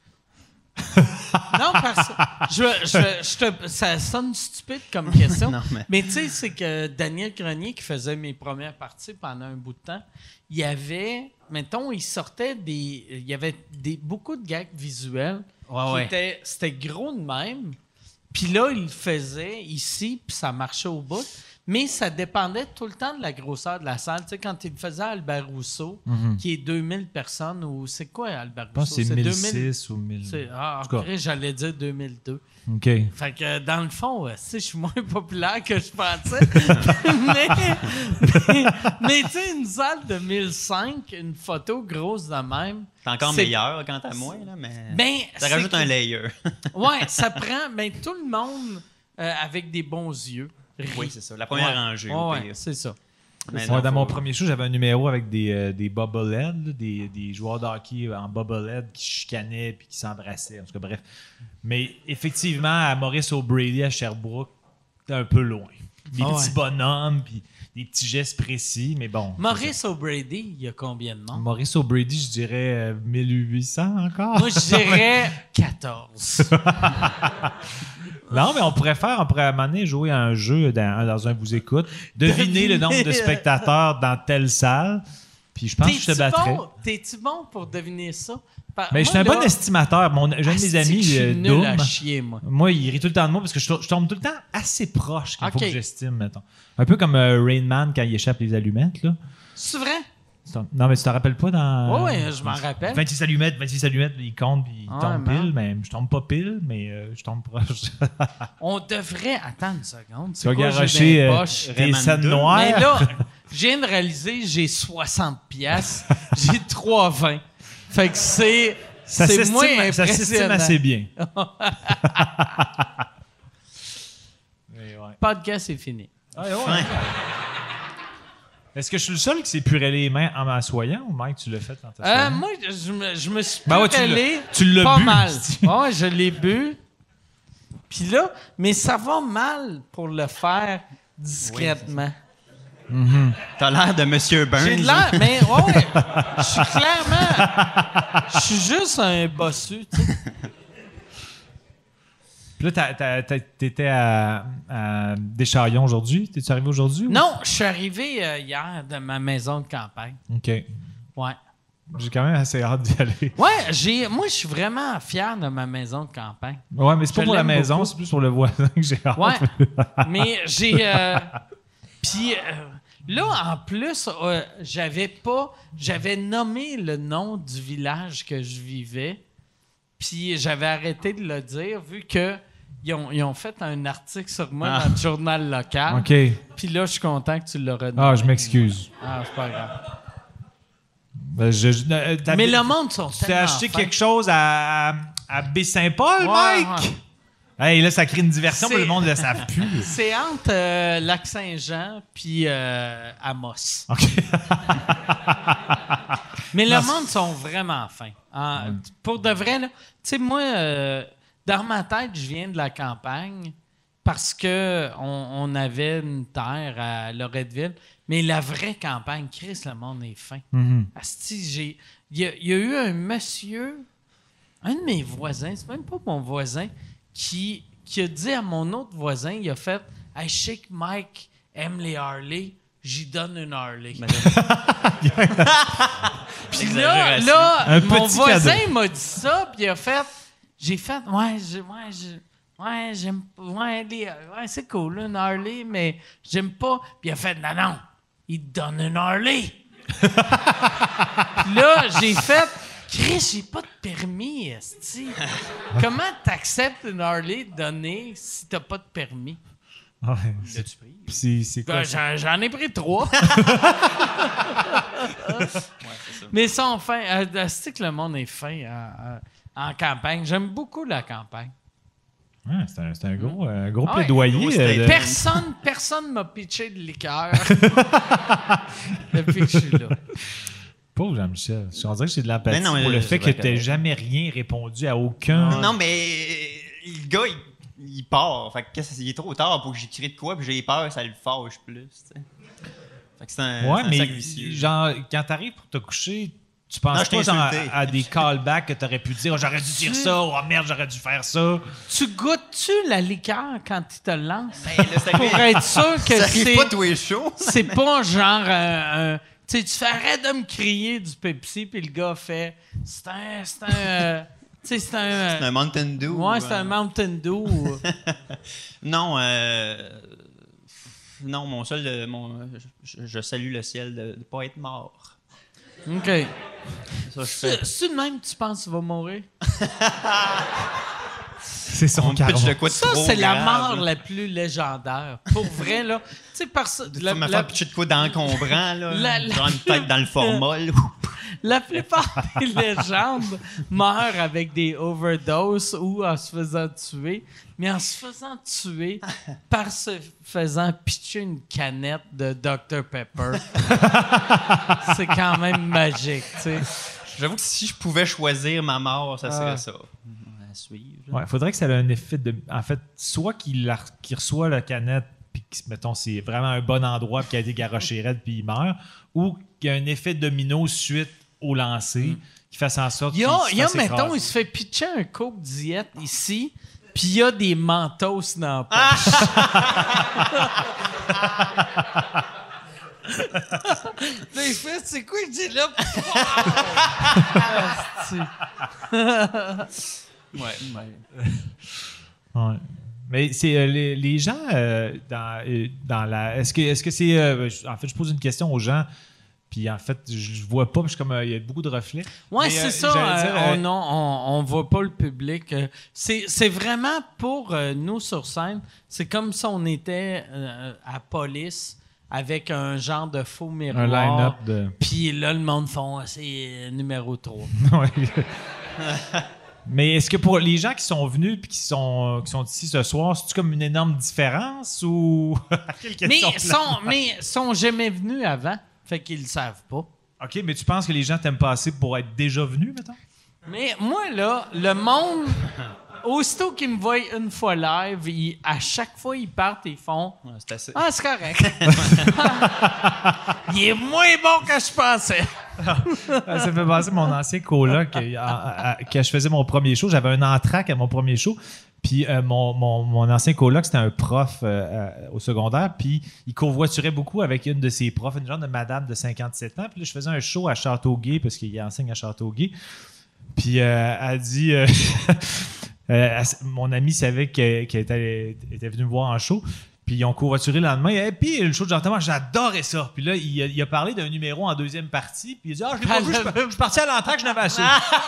Non, parce que ça sonne stupide comme question. Non, mais tu sais, c'est que Daniel Grenier, qui faisait mes premières parties pendant un bout de temps, il y avait, mettons, il sortait il y avait beaucoup de gags visuels. C'était gros de même. Puis là, il le faisait ici, puis ça marchait au bout. Mais ça dépendait tout le temps de la grosseur de la salle. Tu sais, quand il le faisait à Albert Rousseau, qui est 2000 personnes, ou c'est quoi Albert Je pense Rousseau? que c'est 1006 ou 1000. En tout cas. vrai, j'allais dire 2002. OK. Fait que dans le fond, je suis moins populaire que je pensais. mais tu sais, une salle de 1005, une photo grosse de même. C'est encore c'est- meilleur quant à moi, là, mais Ben, ça c'est rajoute un que- layer. Ouais, ça prend. Ben, tout le monde avec des bons yeux. Rit. Oui, c'est ça. La première rangée, au Ouais, pire. c'est ça. Mais Moi, non, dans faut- mon premier show, j'avais un numéro avec des bobbleheads, là, des joueurs de hockey en bobblehead qui chicanaient puis qui s'embrassaient. En tout cas, bref. Mais effectivement, à Maurice O'Brady à Sherbrooke, c'était un peu loin. Des petits bonhommes puis des petits gestes précis, mais bon. Maurice O'Brady, il y a combien de monde? Maurice O'Brady, je dirais 1800 encore. Moi, je dirais 14. Non, mais on pourrait à un moment donné jouer à un jeu dans un vous écoute, deviner le nombre de spectateurs dans telle salle, puis je pense que je te battrais. T'es-tu bon pour deviner ça? Mais je suis un bon estimateur. J'ai un de mes amis, je suis nul à Doom. chier, moi. Moi, il rit tout le temps de moi parce que je tombe tout le temps assez proche qu'il faut Ok. que j'estime, mettons. Un peu comme Rain Man quand il échappe les allumettes, là. C'est vrai? Non, mais tu t'en rappelles pas dans... Oui, je m'en rappelle. 26 allumettes, il compte, puis il Ouais, tombe man. pile. Mais je tombe pas pile, mais je tombe proche. On devrait... Attends une seconde. Tu C'est vas quoi j'ai garocher dans les poches? tes Rayman scènes 2. noires. Mais là, je viens de réaliser, j'ai 60 piastres. J'ai 3,20. Fait que c'est moins ça s'estime impressionnant. assez bien. Mais ouais. Podcast est fini. Ouais. Est-ce que je suis le seul qui s'est puré les mains en m'assoyant ou Mike, tu l'as fait dans ta soirée? Moi, je me suis Ben ouais, purélé tu l'as pas bu. mal. Ouais, je l'ai bu. Puis là, mais ça va mal pour le faire discrètement. T'as l'air de Monsieur Burns. J'ai de l'air, mais ouais, je suis clairement... Je suis juste un bossu, tu sais. Puis là, t'étais à Deschaillons aujourd'hui. T'es-tu arrivé aujourd'hui? ou- Non, je suis arrivé hier de ma maison de campagne. OK. Ouais. J'ai quand même assez hâte d'y aller. Ouais, moi, je suis vraiment fier de ma maison de campagne. Ouais, mais c'est pas Je pour la l'aime maison, beaucoup. c'est plus pour le voisin que j'ai hâte. Ouais. Mais j'ai. Puis là, en plus, j'avais nommé le nom du village que je vivais. Puis j'avais arrêté de le dire vu que ils ont fait un article sur moi dans le journal local. OK. Puis là, je suis content que tu l'auras nommé. Ah, je m'excuse. Ah, c'est pas grave. Ben, Mais le monde sont Tu t'es tellement acheté fins. quelque chose à Baie-Saint-Paul, Ouais, Mike? ouais. Hey, là, ça crée une diversion, C'est- mais le monde ne le savent plus. C'est entre Lac-Saint-Jean puis Amos. OK. Mais le monde sont vraiment fins. Pour de vrai, là, tu sais, moi, dans ma tête, je viens de la campagne parce que on avait une terre à Loretteville. Mais la vraie campagne, Chris, le monde est fin. Asti, il y a eu un monsieur, un de mes voisins, c'est même pas mon voisin, qui a dit à mon autre voisin, il a fait « Hey, je sais que Mike aime les Harley, j'y donne une Harley. » Puis là, Un mon petit voisin cadeau. m'a dit ça, puis il a fait... J'ai fait, c'est cool, là, une Harley, mais j'aime pas. Puis il a fait, non, il te donne une Harley. Puis là, j'ai fait, Chris, j'ai pas de permis, esti. Comment t'acceptes une Harley donnée si t'as pas de permis? Ouais. L'as-tu pris? Puis c'est quoi? ça? J'en ai pris 3. Ouais, c'est ça. Mais ils sont fins. C'est que le monde est fin en campagne. J'aime beaucoup la campagne. Ouais, c'est un gros, gros Ah ouais, plaidoyer. gros statement. Personne m'a pitché de liqueur depuis que je suis là. Pauvre Jean-Michel. On dirait que j'ai de l'empathie Mais non, mais pour le c'est fait que vrai tu que- n'aies jamais rien répondu à aucun. Non, mais le gars, il part. Fait que il est trop tard pour que j'écris de quoi, puis j'ai peur, ça le fâche plus. Tu sais. Fait que c'est un, Ouais, c'est un mais sac vicieux. genre, quand t'arrives pour te coucher, tu Non, penses je t'ai pas genre, insulté. à des callbacks que t'aurais pu dire, oh, j'aurais dû dire ça, oh merde, j'aurais dû faire ça. Tu goûtes-tu la liqueur quand tu te lances? Ben, là, ça Pour être sûr que ça arrive c'est... pas tous les shows. C'est pas genre tu sais, tu fais arrête de me crier du Pepsi, puis le gars fait c'est un tu sais, c'est un C'est un Mountain Dew. ouais, c'est un Mountain Dew. Non, non, mon seul, je salue le ciel de ne pas être mort. OK. Ça, je fais. C'est de même que tu penses qu'il va mourir? C'est son On me pitch karma. de quoi de Ça, trop c'est la grave, mort là. la plus légendaire. Pour vrai, là. Tu sais, parce Tu vas me faire pitcher de quoi d'encombrant, là. Genre une tête dans le formol. la plupart des légendes meurent avec des overdoses ou en se faisant tuer. Mais en se faisant tuer par se faisant pitcher une canette de Dr Pepper. C'est quand même magique, tu sais. J'avoue que si je pouvais choisir ma mort, ça serait ça. À suivre. Ouais, faudrait que ça ait un effet de. En fait, soit qu'il reçoit la canette, puis que, mettons, c'est vraiment un bon endroit, puis qu'il a été garoché raide, puis il meurt, ou qu'il y a un effet domino suite au lancer, qui fasse en sorte Il y a, qu'il mettons, il se fait pitcher un Coke Diète ici, puis il y a des Mentos dans la poche. Là, il fait, c'est quoi que j'ai là? Ouais. Mais c'est les gens dans la. Est-ce que c'est. En fait, je pose une question aux gens, puis en fait, je vois pas, puis je suis comme. Il y a beaucoup de reflets. Ouais, Mais, c'est ça. j'allais dire, On voit pas le public. C'est vraiment pour nous sur scène. C'est comme si on était à police avec un genre de faux un miroir. line-up de. Puis là, le monde font, c'est numéro 3. Ouais. Mais est-ce que pour les gens qui sont venus puis qui sont ici ce soir, c'est-tu comme une énorme différence ou. Quelle Mais question plate. sont jamais venus avant. Fait qu'ils le savent pas. OK, mais tu penses que les gens t'aiment pas assez pour être déjà venus, mettons? Mais moi, là, le monde, aussitôt qu'ils me voient une fois live, à chaque fois, ils partent et ils font Ouais, c'est assez. ah, c'est correct. Il est moins bon que je pensais. Ça me fait penser à mon ancien coloc quand je faisais mon premier show. J'avais un entraque à mon premier show. Puis mon ancien coloc, c'était un prof au secondaire. Puis il covoiturait beaucoup avec une de ses profs, une genre de madame de 57 ans. Puis là, je faisais un show à Châteauguay parce qu'il enseigne à Châteauguay. Puis elle dit... mon ami savait qu'elle était venue me voir en show. Puis ils ont covoituré le lendemain. Et puis le show de Jean-Thomas, j'adorais ça. Puis là, il a parlé d'un numéro en deuxième partie. Puis il a dit, je l'ai pas vu, je suis parti à l'entraque, je n'avais assez.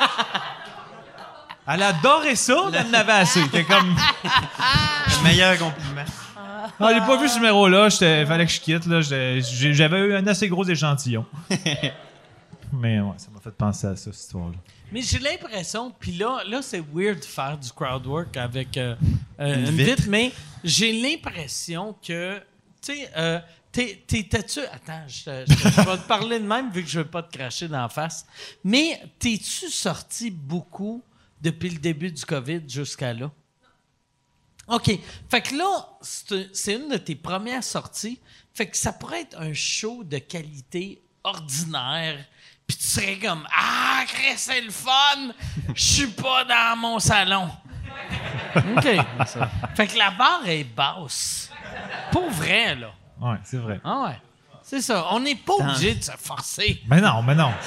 Elle adorait ça, mais elle n'avait assez. C'était comme, Le meilleur compliment. j'ai pas vu ce numéro-là, fallait que je quitte. Là, j'avais eu un assez gros échantillon. Mais ouais, ça m'a fait penser à ça, cette histoire-là. Mais j'ai l'impression, puis là c'est weird de faire du crowd work avec une vitre. vitre, mais j'ai l'impression que, tu sais, t'étais-tu... Attends, je vais te parler de même vu que je veux pas te cracher dans la face. Mais t'es-tu sorti beaucoup depuis le début du COVID jusqu'à là? OK. Fait que là, c'est une de tes premières sorties. Fait que ça pourrait être un show de qualité ordinaire. Puis tu serais comme « Ah, Chris, c'est le fun! Je suis pas dans mon salon. » OK. Fait que la barre est basse. Pour vrai, là. Ouais, c'est vrai. Ah ouais. C'est ça. On n'est pas obligé de se forcer. Mais non.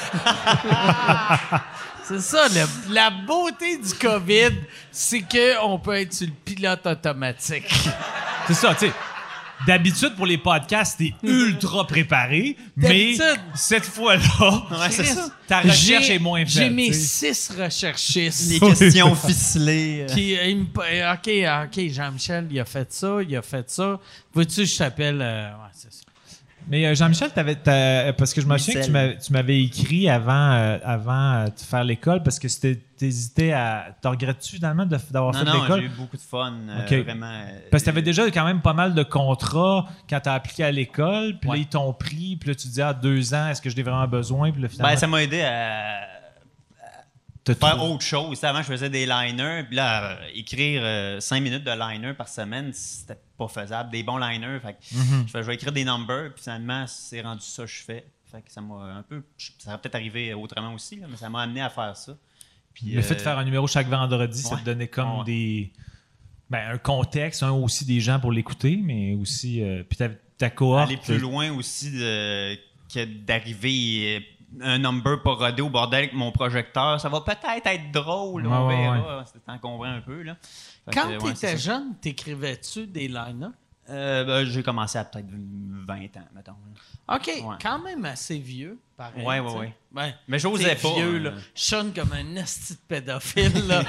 C'est ça. La beauté du COVID, c'est qu'on peut être sur le pilote automatique. C'est ça, tu sais. D'habitude, pour les podcasts, t'es ultra préparé, mais D'habitude. cette fois-là, ta recherche est moins J'ai faite. mes tu sais. 6 recherchistes. Les questions ficelées. OK, Jean-Michel, il a fait ça. Veux-tu que je t'appelle? Ouais, c'est ça. Mais Jean-Michel, parce que je me souviens que tu m'avais écrit avant de faire l'école parce que t'hésitais à... T'en regrettes-tu finalement d'avoir fait Non, l'école? j'ai eu beaucoup de fun. Ok. Vraiment. Parce que t'avais déjà quand même pas mal de contrats quand t'as appliqué à l'école, puis là, Ouais. ils t'ont pris, puis là, tu te dis, 2 ans, est-ce que je l'ai vraiment besoin? Puis là, finalement, Ben, ça m'a aidé à t'as faire trouvé- autre chose. Tu sais, avant, je faisais des liners, puis là, écrire 5 minutes de liner par semaine, c'était pas faisable. Des bons liners. Fait que je vais écrire des numbers, puis finalement, c'est rendu ça que je fais. Fait que ça m'a un peu. Ça aurait peut-être arrivé autrement aussi, là, mais ça m'a amené à faire ça. Puis, Le fait de faire un numéro chaque vendredi, ça te ouais. donnait comme Ouais. des... un contexte, aussi des gens pour l'écouter, mais aussi... puis ta cohorte... aller plus loin aussi que d'arriver un number pas rodé au bordel avec mon projecteur. Ça va peut-être être drôle, on Ouais, verra. C'est encombrant un peu. Là. Fait Quand que, tu ouais, étais c'est ça. jeune, t'écrivais-tu des liners? Ben, j'ai commencé à peut-être 20 ans, mettons. OK, Ouais. quand même assez vieux, pareil. Ouais, tu sais. ouais. Ouais. Mais j'osais T'es pas. vieux, hein. là. Je sonne comme un esti de pédophile, là.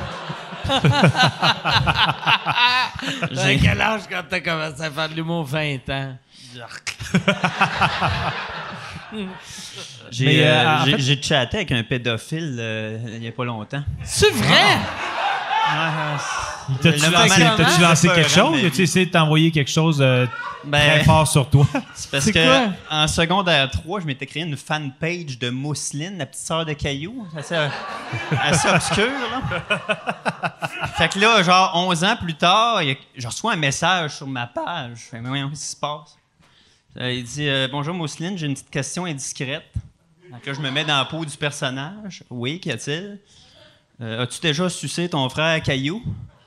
T'as quel âge quand t'as commencé à faire de l'humour? 20 ans. J'ai Mais, en fait- j'ai chatté avec un pédophile il y a pas longtemps. C'est vrai? T'as-tu Le lancé, moment- t'as-tu lancé quelque peurant, chose? mais- As-tu essayé de t'envoyer quelque chose très Ben, fort sur toi? c'est parce C'est que quoi? en secondaire 3, je m'étais créé une fanpage de Mousseline, la petite sœur de Caillou. Assez obscure, là. Fait que là, genre 11 ans plus tard, je reçois un message sur ma page. Je fais, mais voyons, qu'est-ce qui se passe? Il dit Bonjour Mousseline, j'ai une petite question indiscrète. Donc là, je me mets dans la peau du personnage. Oui, qu'y a-t-il? As-tu déjà sucé ton frère Caillou?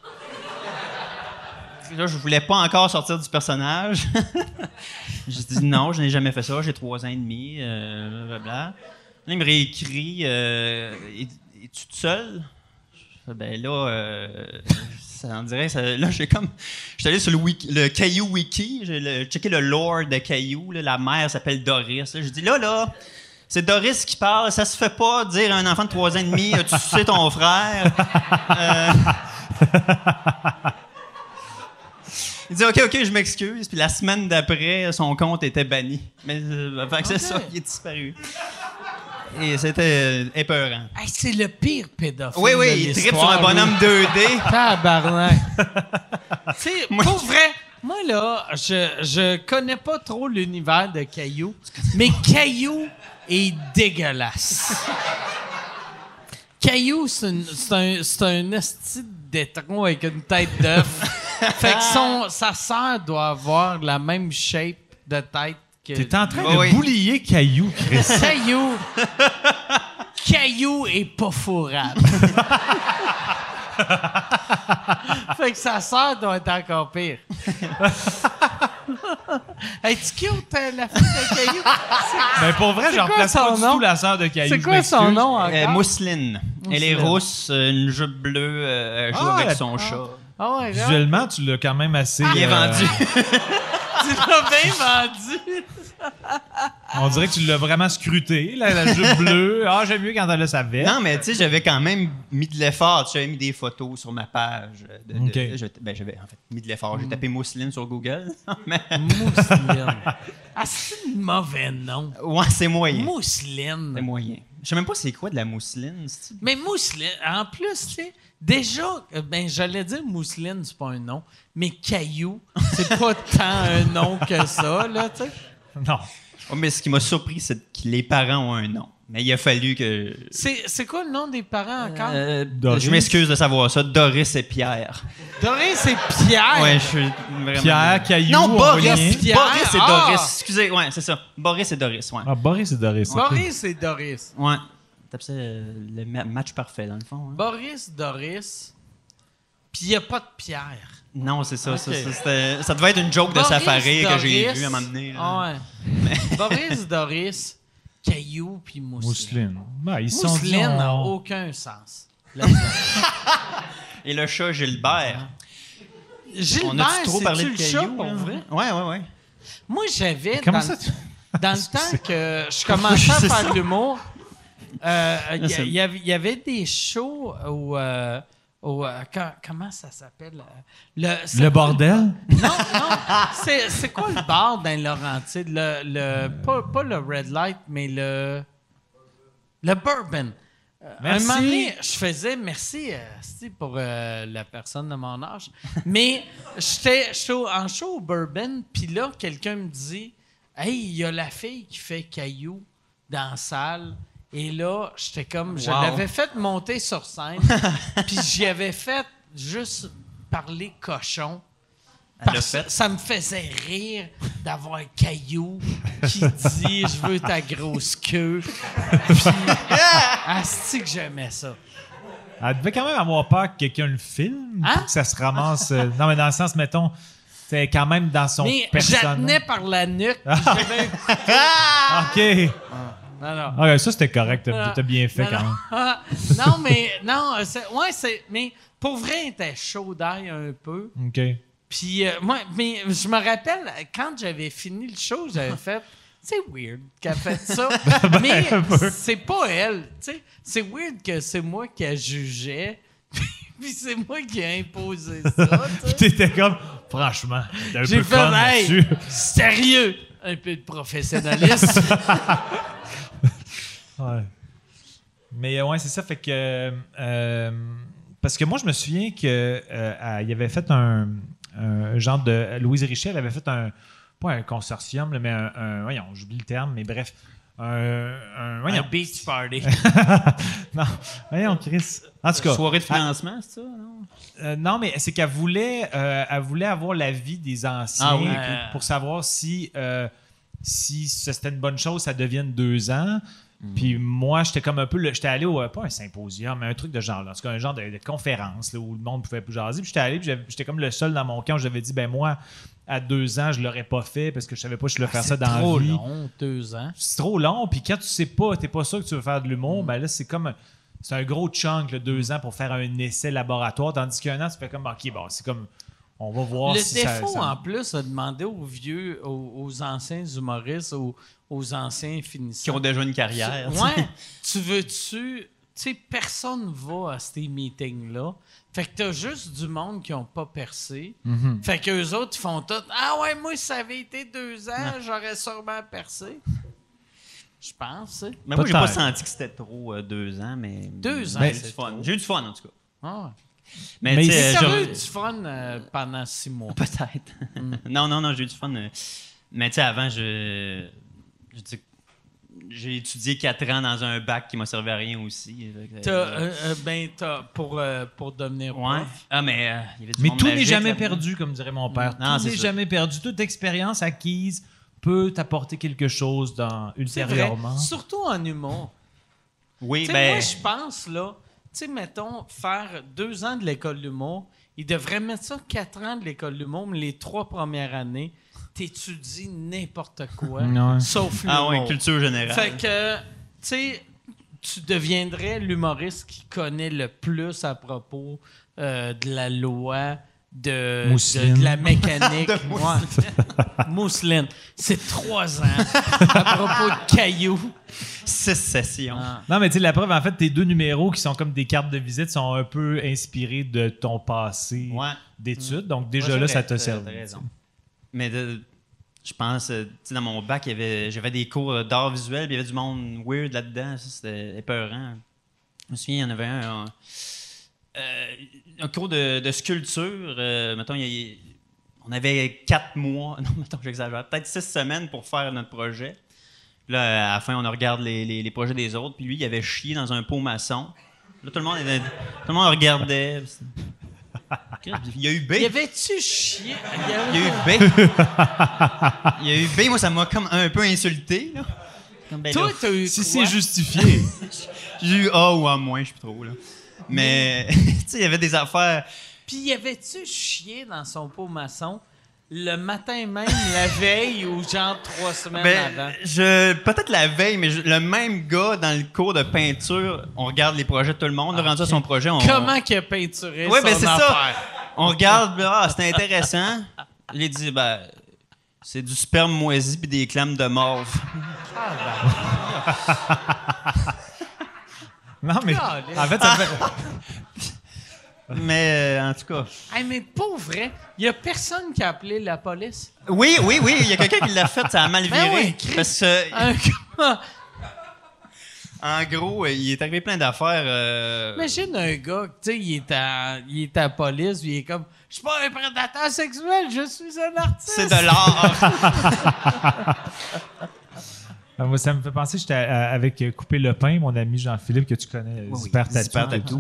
Là, je voulais pas encore sortir du personnage. J'ai dit non, je n'ai jamais fait ça, j'ai 3 ans et demi, blablabla. Là, il me réécrit Es-tu tout seul? Je fais, ben là, ça en dirait, là, j'ai comme. J'étais allé sur le Caillou Wiki, j'ai checké le lore de Caillou, là, la mère s'appelle Doris. Là, j'ai dit là, c'est Doris qui parle, ça se fait pas dire à un enfant de 3 ans et demi As-tu sucé ton frère? Il dit OK, je m'excuse. Puis la semaine d'après, son compte était banni. Mais fait que c'est ça, il est disparu. Et c'était épeurant. Hey, c'est le pire pédophile. Oui, de il tripe sur l'histoire, un bonhomme lui. 2D. Tabarnak. Tu sais, pour vrai, moi, là, je connais pas trop l'univers de Caillou, mais Caillou est dégueulasse. Caillou, c'est un esti d'étron avec une tête d'œuf. Fait que sa sœur doit avoir la même shape de tête que... T'es en train Oui, de oui. boulier Caillou, Chris. Caillou est pas fourrable. Fait que sa sœur doit être encore pire. Es-tu cute, la fille de Caillou? Mais pour vrai, je quoi replace son pas du nom? tout la sœur de Caillou. C'est je quoi son m'excuse. nom encore? Mousseline. Elle est Mousseline. rousse, une jupe bleue, elle joue avec son chat. Ah ouais, regarde. Visuellement, tu l'as quand même assez... Il est vendu. Tu l'as bien vendu. On dirait que tu l'as vraiment scruté, la jupe bleue. Ah, j'aime mieux quand elle a sa veste. Non, mais tu sais, j'avais quand même mis de l'effort. Tu sais, j'avais mis des photos sur ma page. OK. J'avais en fait mis de l'effort. J'ai tapé Mousseline sur Google. Mais, Mousseline. Ah, c'est un mauvais nom. ouais, c'est moyen. C'est Mousseline. moyen. Je sais même pas c'est quoi de la mousseline. c'est-tu? Mais mousseline, en plus, tu sais, déjà, ben, j'allais dire mousseline, c'est pas un nom, mais caillou, c'est pas tant un nom que ça, là, tu sais. Non. Oh, mais ce qui m'a surpris, c'est que les parents ont un nom. Mais il a fallu que. C'est quoi le nom des parents encore? Doris. Je m'excuse de savoir ça. Doris et Pierre. Doris et Pierre. Ouais, je suis vraiment. Pierre, Caillou, Non, on Boris. voit rien. Pierre. Boris et Ah! Doris. Excusez, ouais, c'est ça. Boris et Doris, ouais. Ah, Boris et Doris. ok. Boris et Doris. Ouais. Tape ça, le match parfait, dans le fond. hein. Boris, Doris, puis il n'y a pas de Pierre. Non, c'est ça. Ok. Ça devait être une joke de Boris, Safari que j'ai Doris. vue à un moment donné. là. Ah ouais. Boris, Doris, Caillou, puis Mousseline. Mousseline. Ben, ils sont Mousseline n'a disons, aucun sens. là-dedans. Et le chat Gilbert. Gilbert, On a-tu trop parlé c'est-tu de le chat, cailloux? pour hein? vrai? Ouais. Moi, j'avais, Comment dans, ça? dans le temps que je commençais à faire de l'humour, il y avait des shows comment ça s'appelle? C'est Le quoi bordel? Non. C'est quoi le bar dans Laurentides? Pas le Red Light, mais le Bourbon. Un moment donné, je faisais merci Steve, pour la personne de mon âge, mais j'étais en show au Bourbon, puis là, quelqu'un me dit « Hey, il y a la fille qui fait caillou dans la salle. » Et là, j'étais comme... Je l'avais fait monter sur scène, puis j'y avais fait juste parler cochon. Ça me faisait rire d'avoir un caillou qui dit « Je veux ta grosse queue. » Puis, asti que j'aimais ça. Elle devait quand même avoir peur que quelqu'un le filme, Hein? que ça se ramasse... non, mais dans le sens, mettons, c'est quand même dans son Mais personnage. j'attenais par la nuque, puis j'avais un coup de OK. Non. OK, ça, c'était correct. T'as bien fait quand même. Non, mais pour vrai, il était chaud d'ail un peu. OK. Puis mais je me rappelle, quand j'avais fini le show, j'avais fait... C'est weird qu'elle fait ça. Mais c'est pas elle. Tu sais, c'est weird que c'est moi qui la jugeais. Puis c'est moi qui ai imposé ça. Puis t'étais comme, franchement, t'es un J'ai peu fait, con hey, là-dessus. sérieux! Un peu de professionnalisme. Ouais. Mais ouais, c'est ça. Fait que... parce que moi, je me souviens que il avait fait un genre de... Louise Richet, elle avait fait pas un consortium, là, mais voyons, j'oublie le terme, mais bref. Voyons. Un beach party. Non, voyons, Chris. En tout cas... Soirée de financement, c'est ça? Non? Non, mais c'est qu'elle voulait avoir l'avis des anciens Ah oui. pour savoir si c'était une bonne chose, ça devienne 2 ans. Puis moi, j'étais comme un peu... J'étais allé pas un symposium, mais un truc de genre, là, en tout cas, un genre de conférence là, où le monde pouvait plus jaser. Puis j'étais allé, puis j'étais comme le seul dans mon camp où j'avais dit, ben moi, à 2 ans, je l'aurais pas fait parce que je savais pas que je voulais faire ça dans la trop vie. long, 2 ans. C'est trop long. Puis quand tu sais pas, t'es pas sûr que tu veux faire de l'humour, ben là, c'est comme... C'est un gros chunk, là, 2 ans pour faire un essai laboratoire. Tandis qu'un an, tu fais comme, OK, bon, c'est comme... On va voir Le si défaut, ça... en plus, de demander aux anciens humoristes, aux anciens finissants. Qui ont déjà une carrière. Ouais. Tu veux-tu... Tu sais, personne va à ces meetings-là. Fait que t'as juste du monde qui n'ont pas percé. Fait qu'eux autres, ils font tout. Ah ouais, moi, si ça avait été 2 ans, j'aurais sûrement percé. Je pense. Mais moi, j'ai pas Peut-être. senti que c'était trop 2 ans, mais... 2 ans, Mais c'est c'est fun. trop. J'ai eu du fun, en tout cas. Ah. Mais tu Mais sais, t'as eu du fun pendant 6 mois. Peut-être. Non, j'ai eu du fun. Mais tu sais, avant, j'ai étudié 4 ans dans un bac qui m'a servi à rien aussi. T'as pour devenir Ouais. prof. Ah, mais il y avait du Mais monde tout n'est magique jamais là-dedans. perdu, comme dirait mon père. Non, Tout c'est n'est ça. jamais perdu. Toute expérience acquise peut t'apporter quelque chose C'est vrai. ultérieurement. Surtout en humour. Oui, Tu sais, ben... moi, je pense, là, tu sais, mettons, faire 2 ans de l'école d'humour, ils devraient mettre ça 4 ans de l'école d'humour, mais les 3 premières années, t'étudies n'importe quoi, Ouais. sauf l'humour. Ah ouais, culture générale. Fait que, tu sais, tu deviendrais l'humoriste qui connaît le plus à propos de la loi, de la mécanique. Ouais. Mousseline. C'est 3 ans à propos de cailloux. 6 sessions. Ah. Non, mais tu sais, la preuve, en fait, tes 2 numéros qui sont comme des cartes de visite sont un peu inspirés de ton passé Ouais. d'études. Donc, déjà Ouais, là, c'est ça vrai, t'a t'as servi. raison. Mais je pense, tu sais, dans mon bac, j'avais des cours d'art visuel, puis il y avait du monde weird là-dedans. Ça, c'était épeurant. Je me souviens, il y en avait un cours de sculpture. Mettons, on avait 4 mois, non, mettons, j'exagère, peut-être 6 semaines pour faire notre projet. Puis là, à la fin, on regarde les projets des autres. Puis lui, il avait chié dans un pot maçon. Là, tout le monde regardait. Il y a eu B. Y avait-tu chié? Il y a eu B. Il y a eu B. Moi, ça m'a comme un peu insulté. Là. Comme, ben, Toi, là, t'as eu Si quoi? c'est justifié. j'ai eu A ou A-, je sais plus trop. Là. Mais, tu sais, il y avait des affaires. Puis y avait-tu chié dans son pot maçon le matin même, la veille ou genre 3 semaines avant? Peut-être la veille, mais le même gars dans le cours de peinture, on regarde les projets de tout le monde. Rendu à son projet, Comment qu'il a peinturé Ouais, son ben c'est ça. affaire? On regarde, c'est intéressant. Il dit, c'est du sperme moisi puis des clames de morve. Non, mais en fait, ça fait... Mais en tout cas. Hey, mais pas vrai, il y a personne qui a appelé la police. Oui, il y a quelqu'un qui l'a fait, ça a mal viré. Ben oui, Chris. Parce que, Un gars- en gros, il est arrivé plein d'affaires. Imagine un gars, tu sais, il est à la police, puis il est comme, je suis pas un prédateur sexuel, je suis un artiste. C'est de l'art. Moi, ça me fait penser, j'étais avec Coupé le pain, mon ami Jean-Philippe, que tu connais, Super Tattoo.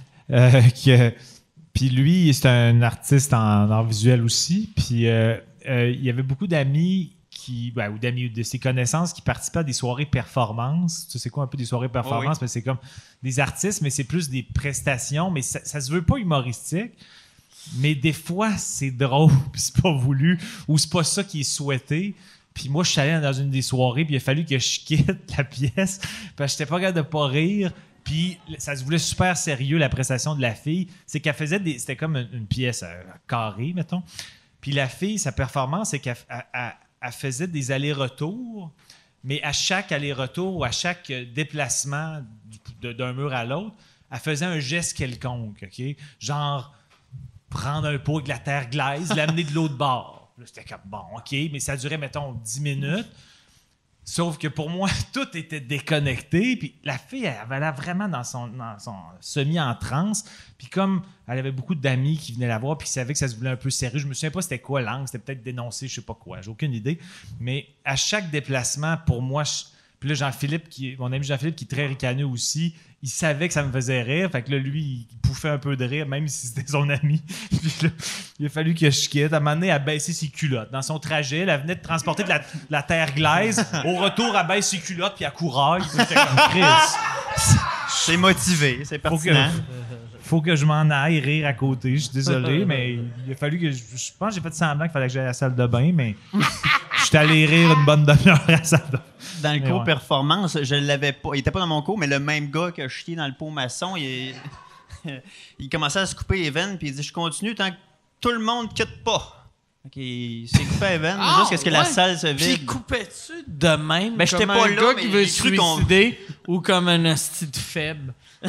Puis lui, c'est un artiste en art visuel aussi. Puis il y avait beaucoup d'amis ou d'amis de ses connaissances qui participaient à des soirées performances. Tu sais quoi un peu des soirées performances? Oui. C'est comme des artistes, mais c'est plus des prestations, mais ça se veut pas humoristique. Mais des fois, c'est drôle, puis c'est pas voulu, ou c'est pas ça qui est souhaité. Puis moi, je suis allé dans une des soirées, puis il a fallu que je quitte la pièce, parce que j'étais pas capable de pas rire. Puis ça se voulait super sérieux, la prestation de la fille. C'est qu'elle faisait c'était comme une pièce carrée, mettons. Puis la fille, sa performance, c'est qu'elle faisait des allers-retours, mais à chaque aller-retour ou à chaque déplacement d'un mur à l'autre, elle faisait un geste quelconque, OK? Genre, prendre un pot avec de la terre glaise, l'amener de l'autre bord. Là, j'étais comme, bon, OK, mais ça durait, mettons, 10 minutes. Sauf que pour moi, tout était déconnecté. Puis la fille, elle avait l'air vraiment dans son semi en transe. Puis comme elle avait beaucoup d'amis qui venaient la voir puis qui savaient que ça se voulait un peu sérieux, je me souviens pas c'était quoi l'angle, c'était peut-être dénoncer, je sais pas quoi, j'ai aucune idée. Mais à chaque déplacement, pour moi, puis là, mon ami Jean-Philippe, qui est très ricaneux aussi, il savait que ça me faisait rire. Fait que là, lui, il pouffait un peu de rire, même si c'était son ami. Puis là, il a fallu que je quitte. À un moment donné, elle baissé ses culottes. Dans son trajet, elle venait de transporter de la terre glaise. Au retour, elle baisse ses culottes, puis elle couraille. J'étais comme Chris. C'est motivé, c'est pertinent. Faut que je m'en aille rire à côté. Je suis désolé, mais il a fallu que je pense que j'ai fait semblant qu'il fallait que j'aille à la salle de bain, mais je suis allé rire une bonne demi-heure à la salle de bain. Dans le cours ouais. performance, je l'avais pas. Il était pas dans mon cours, mais le même gars qui a chié dans le pot maçon, il commençait à se couper les veines, puis il dit, je continue tant que tout le monde quitte pas. OK, il s'est coupé les veines jusqu'à ce que la salle se vide. Puis coupais-tu de même Ben, comme j'étais pas un là, gars mais qui veut j'ai se cru qu'on- suicider ou comme un hostie de faible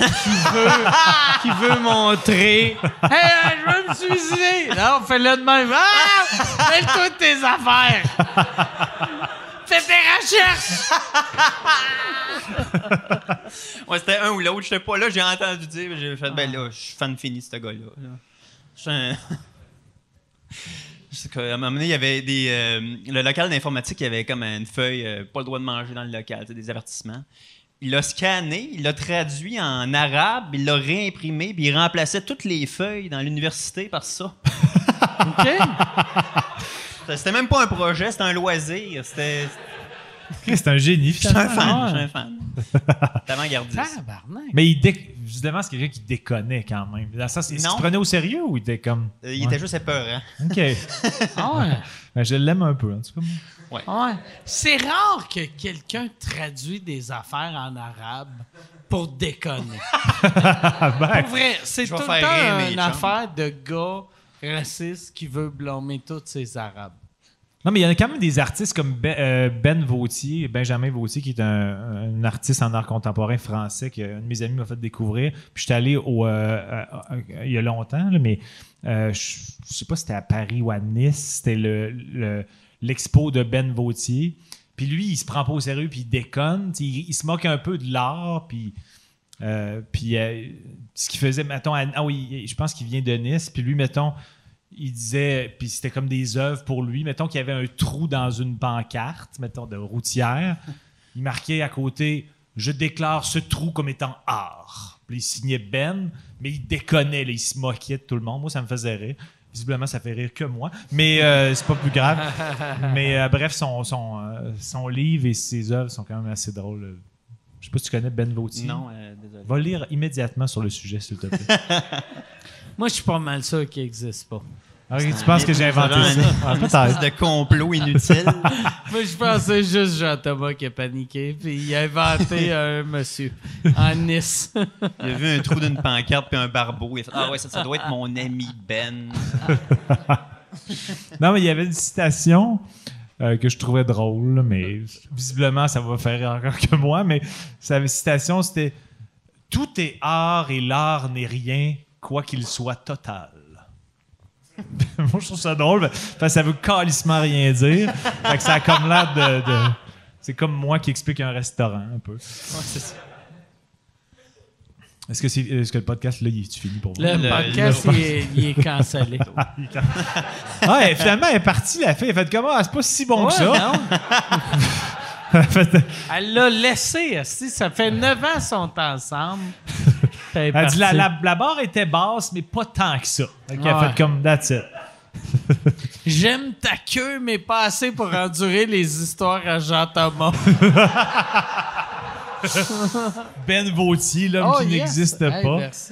qui veut montrer « Hey, je veux me suicider! » Non, fais-le de même. « Ah! Fais-toi tes affaires! Fais tes recherches! Ouais, c'était un ou l'autre. J'étais pas là, j'ai entendu dire, mais j'ai fait, ben là, je suis fan fini de ce gars-là. Là. Je suis un... À un moment donné, il y avait le local d'informatique, il y avait comme une feuille, pas le droit de manger dans le local, des avertissements. Il l'a scanné, il l'a traduit en arabe, il l'a réimprimé, puis il remplaçait toutes les feuilles dans l'université par ça. OK? C'était même pas un projet, c'était un loisir. C'était... C'est un génie, Je suis un finalement. fan, je suis un fan. T'es avant-gardiste. Tabarnak. Mais évidemment, c'est quelqu'un qui déconnait quand même. Dans ça, est-ce qu'il Non. se prenait au sérieux ou il était comme... Il était juste épeurant. OK. Ah ouais. Ben, je l'aime un peu, en tout cas. Moi. Ouais. C'est rare que quelqu'un traduit des affaires en arabe pour déconner. Ben, Pour vrai, c'est Je tout vais le faire rire temps mes une chums. affaire de gars racistes qui veut blâmer tous ces Arabes. non, mais il y en a quand même des artistes comme Ben Vautier, Benjamin Vautier, qui est un artiste en art contemporain français qu'un de mes amis m'a fait découvrir. Puis j'étais allé il y a longtemps, là, mais je sais pas si c'était à Paris ou à Nice. C'était l'expo de Ben Vautier. Puis lui, il se prend pas au sérieux, puis il déconne. Il se moque un peu de l'art, puis ce qu'il faisait, mettons, je pense qu'il vient de Nice, puis lui, mettons, il disait, puis c'était comme des œuvres pour lui, mettons qu'il y avait un trou dans une pancarte, mettons, de routière, il marquait à côté « Je déclare ce trou comme étant art ». Puis il signait Ben, mais il déconnait, là, il se moquait de tout le monde. Moi, ça me faisait rire. Visiblement, ça fait rire que moi, mais c'est pas plus grave. Mais bref, son livre et ses œuvres sont quand même assez drôles. Je sais pas si tu connais Ben Vautier. Non, désolé. Va lire immédiatement sur le sujet, s'il te plaît. Moi, je suis pas mal sûr qu'il n'existe pas. Ok, tu penses que j'ai inventé ça? Ah, Une espèce de complot inutile. Moi, je pensais juste Jean-Thomas qui a paniqué, puis il a inventé un monsieur en Nice. Il a vu un trou d'une pancarte puis un barbeau. Il a fait « Ah ouais, ça doit être mon ami Ben. » Non, mais il y avait une citation que je trouvais drôle, là, mais visiblement, ça va faire encore que moi. Mais sa citation, c'était « Tout est art et l'art n'est rien, quoi qu'il soit total. » Moi, je trouve ça drôle, parce que ça veut calissement rien dire. Fait que ça a comme l'air de... C'est comme moi qui explique un restaurant, un peu. Ouais, c'est ça. Est-ce que le podcast, là, il est fini pour vous? Le podcast, il est cancellé. Ah, et finalement, elle est partie, la fille. Elle a fait comment? C'est pas si bon que ça. non. Elle a fait- Elle l'a laissé. Si, ça fait 9 ans qu'ils sont ensemble. elle a dit la barre était basse, mais pas tant que ça. Elle a Ouais. fait comme that's it. J'aime ta queue, mais pas assez pour endurer les histoires à Jean-Thomas. Ben Vautier, l'homme qui n'existe Hey, pas. merci.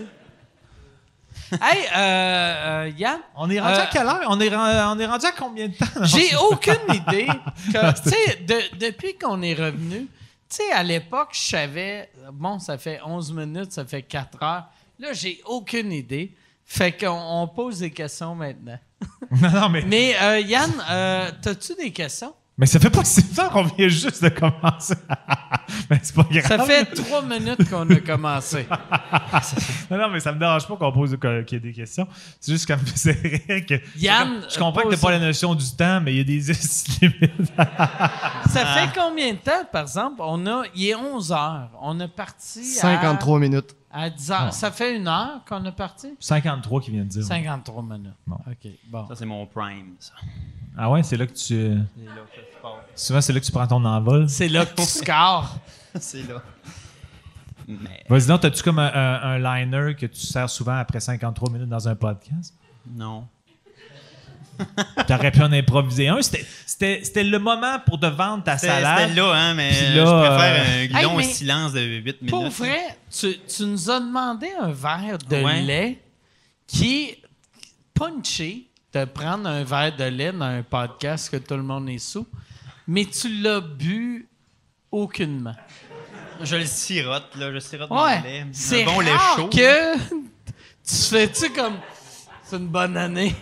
Hey, Yann, On est rendu à quelle heure? On est rendu à combien de temps? j'ai aucune idée. Tu sais, depuis qu'on est revenu, tu sais, à l'époque, je savais, bon, ça fait 11 minutes, ça fait 4 heures. Là, j'ai aucune idée. Fait qu'on pose des questions maintenant. Non, mais... Mais Yann, t'as-tu des questions? Mais ça fait pas si longtemps qu'on vient juste de commencer. Mais c'est pas grave. Ça fait 3 minutes qu'on a commencé. Non, mais ça me dérange pas qu'il y ait des questions. C'est juste que ça me faisait rire que... Yann, je comprends que t'as pas la notion du temps, mais il y a des limites. Ça fait combien de temps, par exemple? Il est 11 heures. On a parti 53 minutes. à 10 heures. Ça fait 1 heure qu'on a parti? 53 qui vient de dire. 53 minutes. Bon. OK, bon. Ça, c'est mon prime, ça. Ah ouais, c'est là que tu... C'est là que je pars. Souvent, c'est là que tu prends ton envol. C'est là que tu scores. C'est là. Mais Vas-y donc, t'as-tu comme un liner que tu sers souvent après 53 minutes dans un podcast? non. T'aurais pu en improviser un. C'était le moment pour te vendre ta salade. C'était là, hein, mais Puis là, je préfère un Hey, long mais silence de 8 minutes. Pour vrai, tu nous as demandé un verre de Ouais. lait qui est punché de prendre un verre de lait dans un podcast que tout le monde est sous, mais tu l'as bu aucunement. Je le sirote, là. Je sirote mon Ouais, lait. c'est Un bon lait rare chaud. que tu fais-tu comme... C'est une bonne année.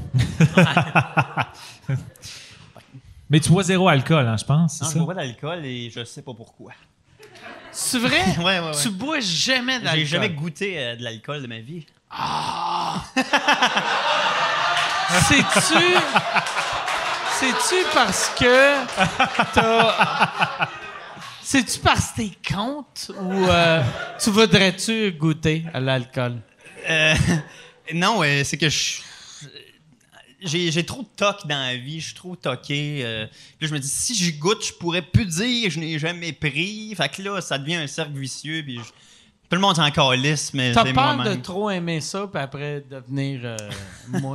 Mais tu bois zéro alcool, hein, je pense, c'est Non, je ça? bois pas d'alcool et je sais pas pourquoi. C'est vrai? Ouais. Tu bois jamais d'alcool. J'ai jamais goûté de l'alcool de ma vie. C'est-tu parce que C'est-tu parce que t'es contre ou tu voudrais-tu goûter à l'alcool? Non, c'est que j'ai trop de toc dans la vie, je suis trop toqué. Puis là, je me dis, si j'y goûte, je pourrais plus dire que je n'ai jamais pris. Fait que là, ça devient un cercle vicieux. Puis tout le monde s'en calisse, mais T'as c'est peur moi-même. de trop aimer ça, puis après devenir moi?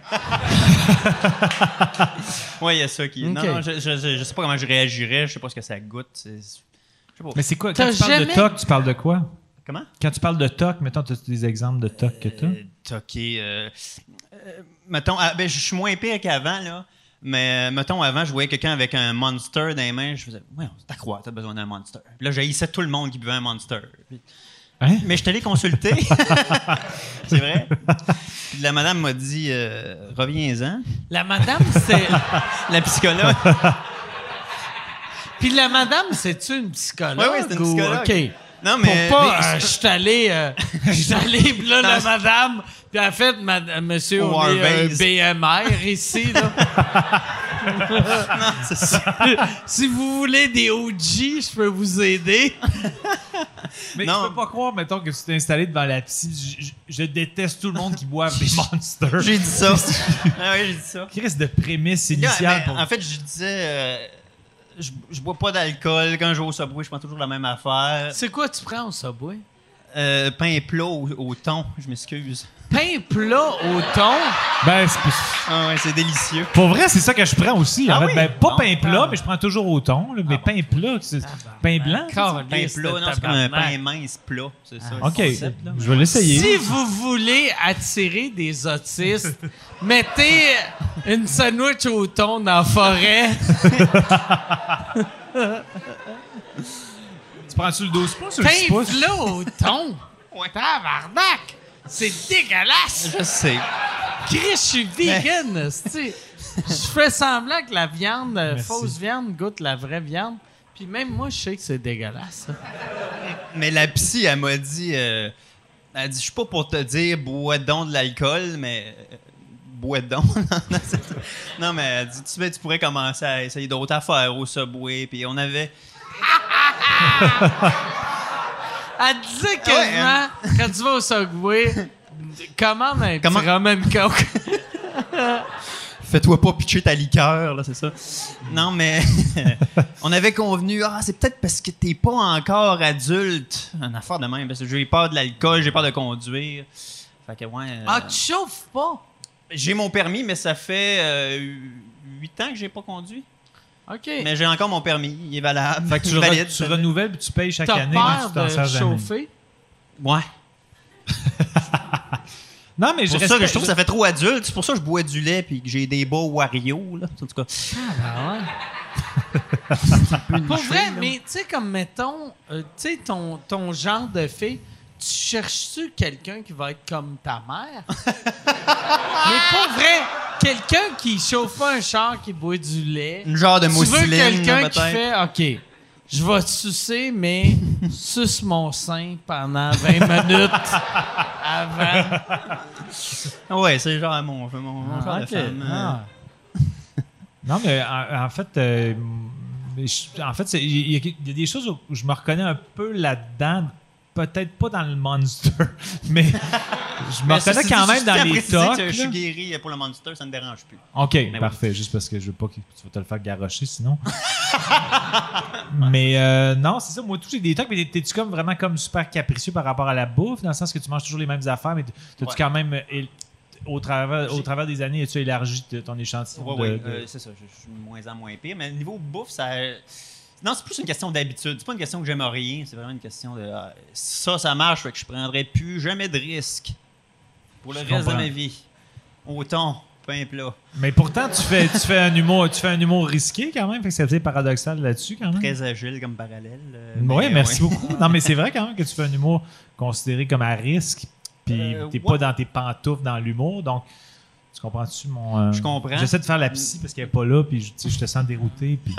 Oui, il y a ça qui... Ok. Non, je sais pas comment je réagirais, je sais pas ce que ça goûte. Je sais pas. Mais c'est quoi? T'as Quand tu parles jamais- de toc, tu parles de quoi? Comment? Quand tu parles de toc, mettons, tu as des exemples de toc que tu as? Toqué. Mettons, je suis moins pire qu'avant, là. Mais mettons, avant, je voyais quelqu'un avec un Monster dans les mains. Je faisais, ouais, c'est à quoi, t'as besoin d'un Monster? Puis là, j'haïssais tout le monde qui buvait un Monster. Puis- Hein? Mais je suis allé consulter. C'est vrai. Puis la madame m'a dit, reviens-en. La madame, c'est... La psychologue. Puis la madame, c'est-tu une psychologue? Oui, c'est une ou- psychologue. OK. Non, mais. Pour pas, je suis allé, puis là, la Non, madame, puis en fait, monsieur, on est un Warvase. BMR ici, là. non, c'est ça. Si vous voulez des OG, je peux vous aider. Mais Non. tu peux pas croire, mettons, que tu t'es installé devant la psy. Je déteste tout le monde qui boit des Monsters. J'ai dit ça. Ah oui, j'ai dit ça. Qui reste de prémisse Gars, initiale mais pour... En fait, je disais, je bois pas d'alcool. Quand je vais au Subway, je prends toujours la même affaire. C'est quoi tu prends au Subway? Pain plat au thon, je m'excuse. Pain plat au thon. Ben, Ah ouais, c'est délicieux. pour vrai, c'est ça que je prends aussi. En Ah fait, oui? ben, pas Bon, pain plat, mais je prends toujours au thon. Là, mais pain plat, c'est pain blanc. Pain plat, non, c'est comme un pain mince plat. C'est ça. OK, le concept, là. je vais l'essayer. Si vous voulez attirer des autistes, mettez une sandwich au thon dans la forêt. Tu prends-tu le 12 pouces ou le 6 Pain pouces? plat au thon. Ouais. Tabarnak! C'est dégueulasse! Je sais. Chris, je suis vegan, esti. Je fais semblant que la viande, fausse viande, goûte la vraie viande. Puis même moi, je sais que c'est dégueulasse. Mais la psy, elle m'a dit... elle dit, je suis pas pour te dire bois donc de l'alcool, mais... bois donc. Non, mais elle dit, tu pourrais commencer à essayer d'autres affaires au Subway. Puis on avait... Elle disait quasiment, quand tu vas au Subway, commande un petit rum and coke. Fais-toi pas pitcher ta liqueur, là, c'est ça. Non, mais on avait convenu, c'est peut-être parce que t'es pas encore adulte. Une affaire de même, parce que j'ai peur de l'alcool, j'ai peur de conduire. Fait que, ouais. Tu chauffes pas? J'ai mon permis, mais ça fait 8 ans que j'ai pas conduit. OK. Mais j'ai encore mon permis, il est valable. Fait que tu, valide. tu renouvelles puis tu payes chaque T'as année. mais peur tu t'en de sers jamais. chauffer? Ouais. Non, mais C'est pour ça que je trouve que ça fait trop adulte. C'est pour ça que je bois du lait puis que j'ai des bas Wario, là. En tout cas. Pour vrai, mais tu sais, comme mettons, tu sais, ton genre de fille, tu cherches-tu quelqu'un qui va être comme ta mère? Mais pour vrai, quelqu'un qui chauffe pas un char, qui boit du lait. Une genre de Tu veux mousseline, quelqu'un là, qui peut-être. fait, OK, je vais te sucer, mais suce mon sein pendant 20 minutes avant. Ouais, c'est genre mon genre de OK. femme. Non, mais en fait, il y a des choses où je me reconnais un peu là-dedans. Peut-être pas dans le Monster, mais je me reconnais quand même dans les tocs. Je suis guéri pour le Monster, ça ne me dérange plus. OK, parfait. Juste parce que je veux pas que tu vas te le faire garrocher sinon. Mais non, c'est ça. Moi, tout, j'ai des tocs, mais t'es-tu comme vraiment comme super capricieux par rapport à la bouffe, dans le sens que tu manges toujours les mêmes affaires, mais t'as-tu quand même, au travers des années, as-tu élargi ton échantillon? Oui, c'est ça. Je suis de moins en moins pire. Mais niveau bouffe, ça... Non, c'est plus une question d'habitude. C'est pas une question que j'aime rien. C'est vraiment une question de... ça marche, fait que je prendrais plus jamais de risque pour le reste de ma vie. Au thon, pain plat. Mais pourtant, tu fais un humour risqué quand même, fait que c'est assez paradoxal là-dessus quand même. Très agile comme parallèle. Oui, merci beaucoup. Non, mais c'est vrai quand même que tu fais un humour considéré comme à risque, puis t'es pas dans tes pantoufles dans l'humour, donc tu comprends-tu mon... Je comprends. J'essaie de faire la psy parce qu'elle est pas là, puis je te sens dérouté, puis...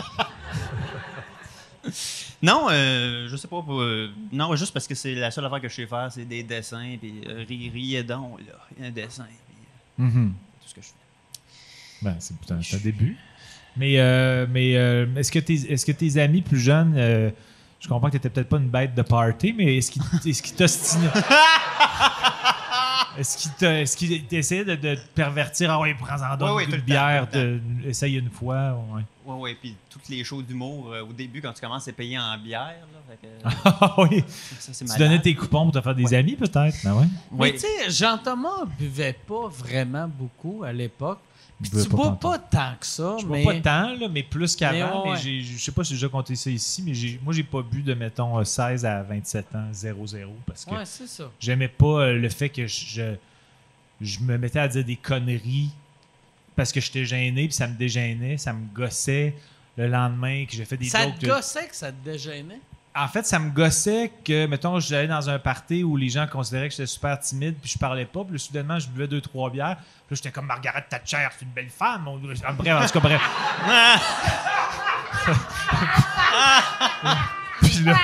Non, je sais pas. Non, juste parce que c'est la seule affaire que je sais faire, c'est des dessins, puis riez donc, là. Il y a un dessin, puis tout ce que je fais. Ben, c'est un début. Mais est-ce que tes amis plus jeunes, je comprends que t'étais peut-être pas une bête de party, mais est-ce qu'ils t'ostinaient? Est-ce qu'il essayait de te pervertir? Ah oui, prends-en donc une bière, essaye une fois. Ouais. Oui, puis toutes les shows d'humour, au début, quand tu commences à payer en bière, là, fait que, Ah oui. ça, c'est Tu malade. donnais tes coupons pour te faire des amis, peut-être? Ben ouais. Mais tu sais, Jean-Thomas buvait pas vraiment beaucoup à l'époque. Puis buvais tu pas bois pantoute. pas tant que ça, Je mais... bois pas tant, là, mais plus qu'avant. Mais Mais je sais pas si j'ai déjà compté ça ici, mais moi, j'ai pas bu de, mettons, 16 à 27 ans, 0-0, parce que Ouais, c'est ça. j'aimais pas le fait que je me mettais à dire des conneries parce que j'étais gêné, puis ça me dégênait, ça me gossait le lendemain, que j'ai fait des Ça jokes. te gossait que ça te dégênait? En fait, ça me gossait que, mettons, j'allais dans un party où les gens considéraient que j'étais super timide, puis je parlais pas, puis là, soudainement, je buvais 2-3 bières, puis là, j'étais comme Margaret Thatcher, c'est une belle femme. Bref, en tout cas, bref. Puis là...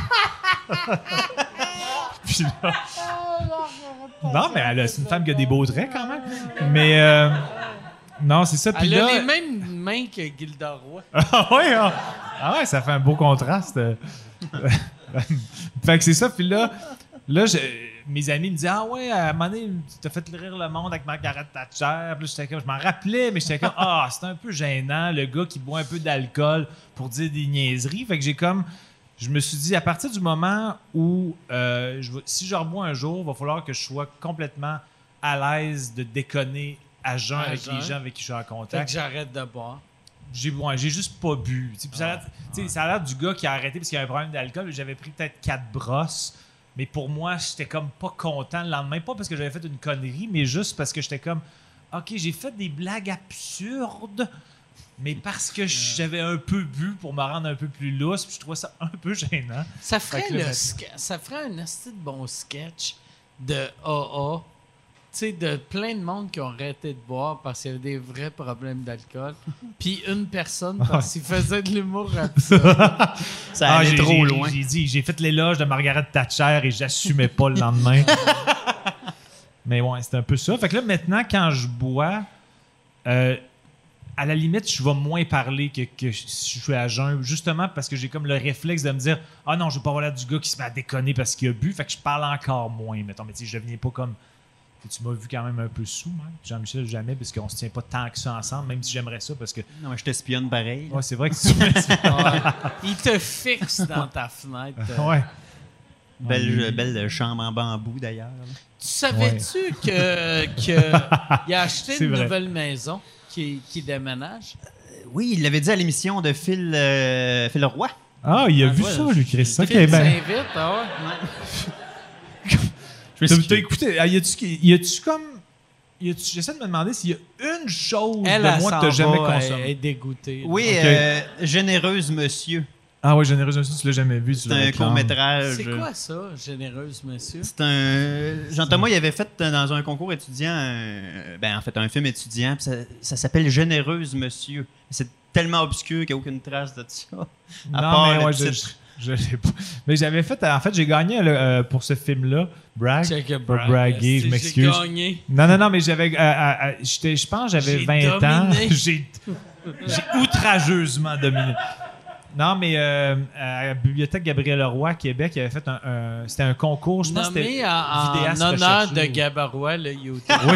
Puis là... Non, mais c'est une femme qui a des beaux traits quand même. Mais non, c'est ça. Puis Elle là, a les mêmes mains que Gilda Roy. Ah ouais, ça fait un beau contraste. Fait que c'est ça. Puis là mes amis me disaient, ah ouais, à un moment donné, tu t'as fait rire le monde avec Margaret Thatcher. Puis là, je m'en rappelais, mais j'étais comme, c'est un peu gênant, le gars qui boit un peu d'alcool pour dire des niaiseries. Fait que j'ai comme... je me suis dit, à partir du moment où si je rebois un jour, il va falloir que je sois complètement à l'aise de déconner à jeun avec les gens avec qui je suis en Fait contact. que j'arrête de boire. J'ai juste pas bu. Puis ça a l'air du gars qui a arrêté parce qu'il y avait un problème d'alcool. J'avais pris peut-être 4 brosses. Mais pour moi, j'étais comme pas content le lendemain. Pas parce que j'avais fait une connerie, mais juste parce que j'étais comme OK, j'ai fait des blagues absurdes, mais parce que j'avais un peu bu pour me rendre un peu plus lousse. Puis je trouvais ça un peu gênant. Ça ferait, Fait que là, ça ferait un esti de bon sketch de AA. Tu sais, de plein de monde qui ont arrêté de boire parce qu'il y avait des vrais problèmes d'alcool. Puis une personne parce qu'il faisait de l'humour absurde. Ça allait trop loin. J'ai fait l'éloge de Margaret Thatcher et j'assumais pas le lendemain. Mais ouais, c'est un peu ça. Fait que là, maintenant, quand je bois, à la limite, je vais moins parler que si je suis à jeun, justement parce que j'ai comme le réflexe de me dire « Ah non, je veux pas avoir l'air du gars qui se met à déconner parce qu'il a bu. » Fait que je parle encore moins, mettons. Mais tu sais, je deviens pas comme... Tu m'as vu quand même un peu sous, même. Jean-Michel, jamais, parce qu'on se tient pas tant que ça ensemble, même si j'aimerais ça, parce que... Non, mais je t'espionne pareil. Ouais, c'est vrai que tu Il te fixe dans ta fenêtre. Ouais. Belle chambre en bambou, d'ailleurs. Tu savais-tu qu'il a acheté C'est une vrai. nouvelle maison qui déménage? Oui, il l'avait dit à l'émission de Phil Roy. Ah, il a vu ouais, ça, lui, Chris. Ok, Phil ben... s'invite, ah ouais? T'as écouté, y a-tu comme... J'essaie de me demander s'il y a une chose Elle, de moi que t'as jamais Elle consommé. est dégoûtée. Oui, Ok. Généreuse Monsieur. Ah oui, Généreuse Monsieur, tu l'as jamais vu. C'est un court-métrage. C'est quoi ça, généreuse monsieur? C'est un... Jean-Thomas, il avait fait dans un concours étudiant, en fait, un film étudiant, puis ça s'appelle Généreuse Monsieur. C'est tellement obscur qu'il n'y a aucune trace de ça. À Non, part mais le ouais, titre. je l'ai pas. Mais j'avais fait... En fait, j'ai gagné pour ce film-là. Brag. Check it, Pas brag. braguer, je J'ai m'excuse. gagné. Non, mais j'avais... je pense que j'avais J'ai 20 ans. dominé. J'ai outrageusement dominé. Non, mais à la Bibliothèque Gabriel-Leroy à Québec, il avait fait c'était un concours. Je pense que Nommé c'était en vidéaste honneur recherché. de Gabarois, le YouTube. Oui.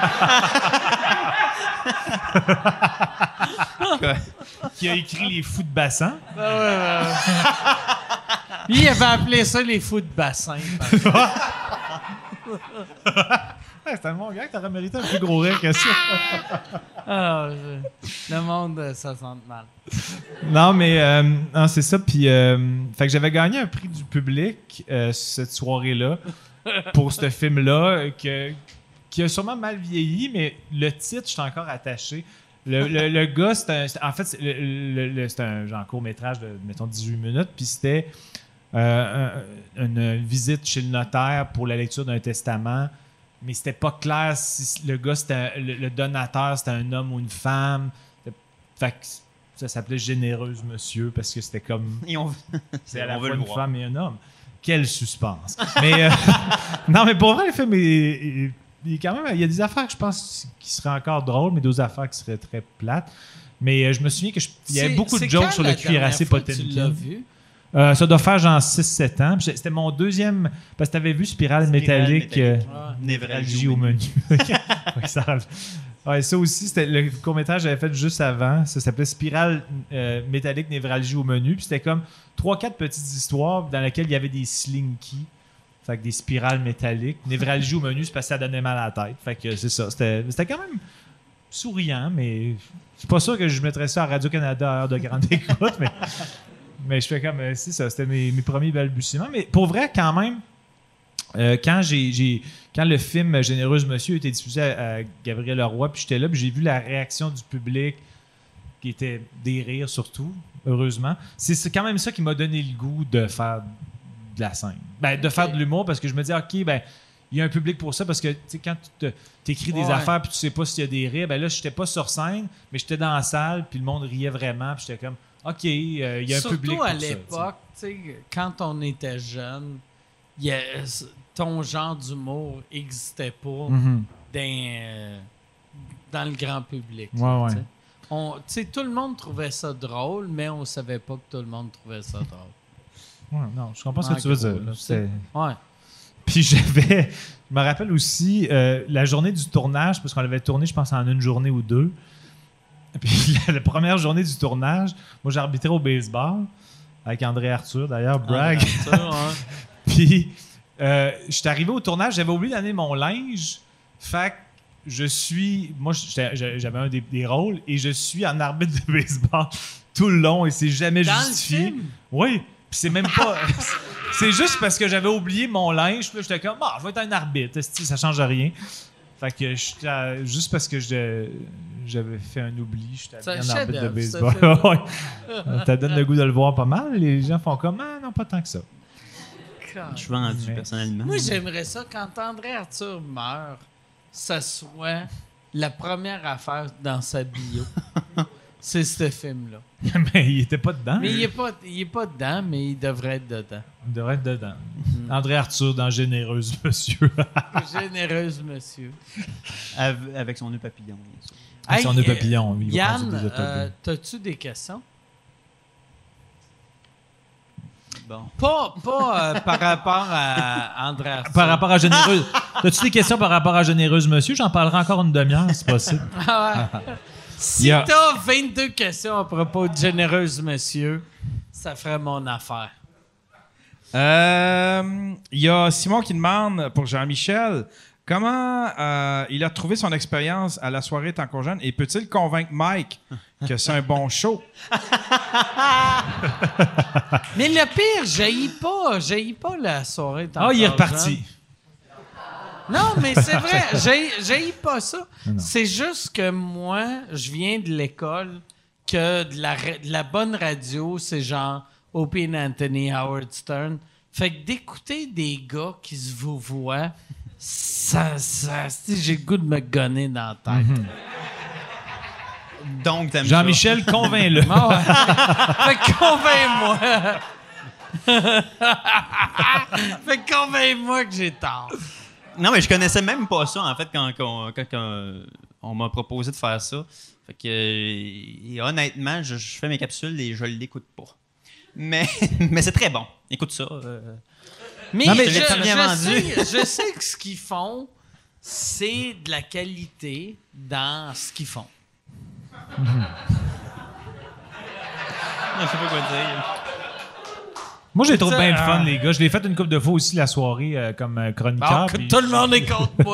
Qui a écrit Les Fous de Bassan. Lui, il avait appelé ça les fous de bassin. Ouais, c'était un bon gars que t'aurais mérité un plus gros rire que ça. Le monde, ça sent mal. Non, mais non, c'est ça. Puis, fait que j'avais gagné un prix du public cette soirée-là pour ce film-là qui a sûrement mal vieilli, mais le titre, je suis encore attaché. Le gars, c'était un genre court-métrage de, mettons, 18 minutes, puis c'était une visite chez le notaire pour la lecture d'un testament, mais c'était pas clair si le gars, le donateur, c'était un homme ou une femme. Fait que ça s'appelait Généreuse Monsieur, parce que c'était comme... C'est à la On veut fois le une voir. femme et un homme. Quel suspense. Mais non, mais pour vrai, le film il est quand même... Il y a des affaires que je pense qui seraient encore drôles, mais d'autres affaires qui seraient très plates. Mais je me souviens il y avait beaucoup de jokes sur le cuirassé Potemkin. Tu l'as vu? Ça doit faire genre 6-7 ans. Puis c'était mon deuxième... Parce que t'avais vu Spirale métallique. Névralgie au menu. Ouais, ça aussi, c'était le court-métrage que j'avais fait juste avant. Ça s'appelait Spirale métallique, névralgie au menu. Puis c'était comme 3-4 petites histoires dans lesquelles il y avait des slinky. Fait que des spirales métalliques. Névralgie au menu, c'est parce que ça donnait mal à la tête. Fait que c'est ça. C'était quand même souriant, mais je suis pas sûr que je mettrais ça à Radio-Canada à heure de grande écoute, mais je fais comme... c'est ça, c'était mes premiers balbutiements. Mais pour vrai, quand même, quand le film Généreuse Monsieur a été diffusé à Gabriel Leroy, puis j'étais là, puis j'ai vu la réaction du public, qui était des rires surtout, heureusement. C'est quand même ça qui m'a donné le goût de faire de la scène. Ben, de faire de l'humour, parce que je me dis, OK, ben, il y a un public pour ça, parce que, tu sais, quand tu écris des affaires, puis tu sais pas s'il y a des rires, ben là, j'étais pas sur scène, mais j'étais dans la salle, puis le monde riait vraiment, puis j'étais comme, OK, il y a un Surtout public pour ça. à l'époque, tu sais, quand on était jeune, ton genre d'humour n'existait pas Mhm. dans le grand public. Ouais, ouais. Tu sais, tout le monde trouvait ça drôle, mais on savait pas que tout le monde trouvait ça drôle. Ouais, non, je comprends ce que tu veux dire. Là, C'était- Ouais. Puis je me rappelle aussi la journée du tournage, parce qu'on l'avait tourné, je pense, en une journée ou deux. Puis la première journée du tournage, moi, j'arbitrais au baseball. avec André Arthur, d'ailleurs, brag. Ça, hein. Puis, je suis arrivé au tournage, j'avais oublié d'amener mon linge. Fait que j'avais un des rôles et je suis en arbitre de baseball tout le long et c'est jamais Dans le justifié. film? Oui. Puis c'est même pas. C'est juste parce que j'avais oublié mon linge. Puis là, j'étais comme, je vais être un arbitre. esti, ça change rien. Fait que juste parce que j'avais fait un oubli, j'étais C'est un en arbitre de chef-d'œuvre, baseball. ça Ouais. Ça donne le goût de le voir pas mal. Les gens font comme, non, pas tant que ça. Je suis vendu, Mais- personnellement. Moi, j'aimerais ça quand André Arthur meurt, ça soit la première affaire dans sa bio. C'est ce film-là. Mais il était pas dedans. Mais il est pas dedans, mais il devrait être dedans. Il devrait être dedans. André Arthur dans Généreuse Monsieur. Généreuse monsieur. Avec son nœud papillon. bien sûr. Avec son nœud papillon. Il va Yann, conduire des autobus. t'as-tu des questions? Bon. Pas par rapport à André Arthur. Par rapport à Généreuse. As-tu des questions par rapport à Généreuse Monsieur? J'en parlerai encore une demi-heure, c'est possible. Ah ouais. Si Yeah. t'as 22 questions à propos de Généreuse monsieur, ça ferait mon affaire. Il y a Simon qui demande pour Jean-Michel comment il a trouvé son expérience à la soirée Tant qu'on jeune et peut-il convaincre Mike que c'est un bon show? Mais le pire, j'haïs pas la soirée. Il est reparti. Non, mais c'est vrai, j'haïs pas ça. C'est juste que moi, je viens de l'école que de la bonne radio, c'est genre Opie and Anthony, Howard Stern. Fait que d'écouter des gars qui se vous voient, j'ai le goût de me gonner dans la tête. Donc, t'aimes Jean-Michel, convainc-le. Ah ouais. Fait que convainc-moi. Fait que convainc-moi que j'ai tort. ça. Non, mais je connaissais même pas ça, en fait, quand on m'a proposé de faire ça. Fait que, et honnêtement, je fais mes capsules et je l'écoute pas. Mais c'est très bon. Écoute ça. Mais, Non, mais je t'as bien vendu. sais que ce qu'ils font, c'est de la qualité dans ce qu'ils font. Je sais pas quoi dire. Moi, j'ai trouvé Ça, bien le fun, les gars. Je l'ai fait une couple de fois aussi la soirée comme chroniqueur. Alors que puis- tout le monde est contre moi.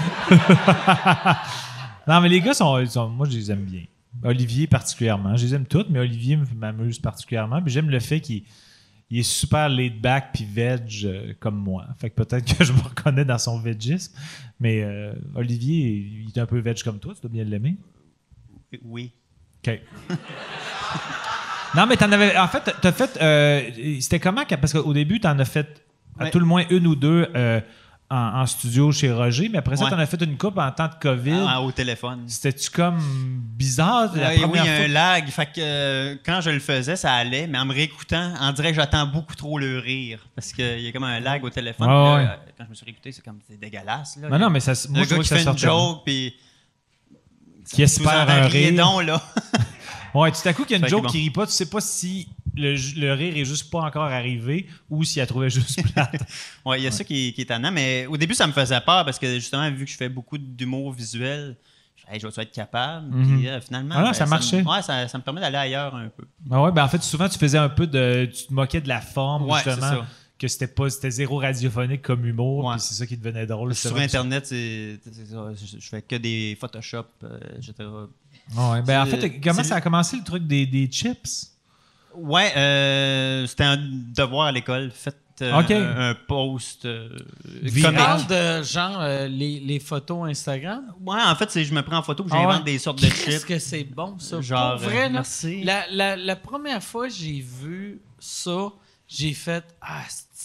Non, mais les gars moi, je les aime bien. Olivier particulièrement. Je les aime toutes, mais Olivier m'amuse particulièrement. Puis j'aime le fait qu'il est super laid back puis veg comme moi. Fait que peut-être que je me reconnais dans son vegisme. Mais Olivier, il est un peu veg comme toi. Tu dois bien l'aimer. Oui. OK. Non, mais t'en avais. En fait, t'as fait. C'était comment? Parce qu'au début, t'en as fait à Ouais. tout le moins une ou deux en studio chez Roger, mais après ça, Ouais. t'en as fait une coupe en temps de COVID. Au téléphone. C'était-tu comme bizarre la Oui, il y première a un fois? lag. Fait que quand je le faisais, ça allait, mais en me réécoutant, on dirait que j'attends beaucoup trop le rire. Parce qu'il y a comme un lag au téléphone. Ouais, Puis, ouais. quand je me suis réécouté, c'est dégueulasse. Là. Non, mais ça, moi, le je gars trouvais qui que ça fait une sortait bien. joke, puis. Qui espère un rire. donc, là. Ouais, tout à coup, qu'il y a une Fait que joke bon. qui rit pas, tu sais pas si le rire est juste pas encore arrivé ou s'il a trouvé juste plate. Ouais, il y a ça qui est étonnant, mais au début, ça me faisait peur parce que justement, vu que je fais beaucoup d'humour visuel, je me disais, hey, je vais être capable. Puis finalement, Ah non, ça marchait. Ça me permet d'aller ailleurs un peu. Ah ouais, ben en fait, souvent, tu faisais un peu de. Tu te moquais de la forme, Ouais, c'est justement. ça. Que c'était zéro radiophonique comme humour, Ouais. puis c'est ça qui devenait drôle. Sur Internet, c'est ça. Je fais que des Photoshop, etc. Ouais, ben en C'est- fait, comment c'est- ça a commencé le truc des chips? Ouais, c'était un devoir à l'école. Faites Ok. un post Tu Viral. parles de genre les photos Instagram? Ouais, en fait, je me prends en photo et Ah ouais? j'invente des sortes de Qu'est-ce chips. que c'est bon, ça? Genre, Pour vrai, là, merci. la première fois que j'ai vu ça, j'ai fait « Ah,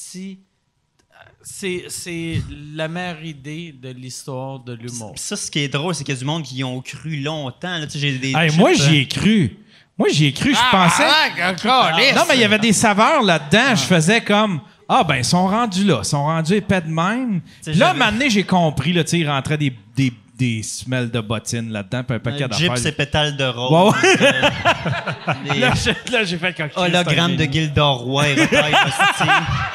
c'est la meilleure idée de l'histoire de l'humour. Puis ça, ce qui est drôle, c'est qu'il y a du monde qui y ont cru longtemps. Là, tu sais, j'ai des Hey, chips, moi, j'y ai cru. Moi, j'y ai cru. Je pensais. Non, mais il y avait des saveurs là-dedans. Je faisais comme. Ah, ben, ils sont rendus là. Ils sont rendus épais de même. sais, Puis là, à un j'avais- moment donné, j'ai compris. Là, tu sais, il rentrait des semelles de bottines là-dedans, puis un paquet d'affaires. Gyps et pétales de rose. Ouais, Des Là, j'ai fait quelque chose. hologrammes de Gilderoy et retaille hostie.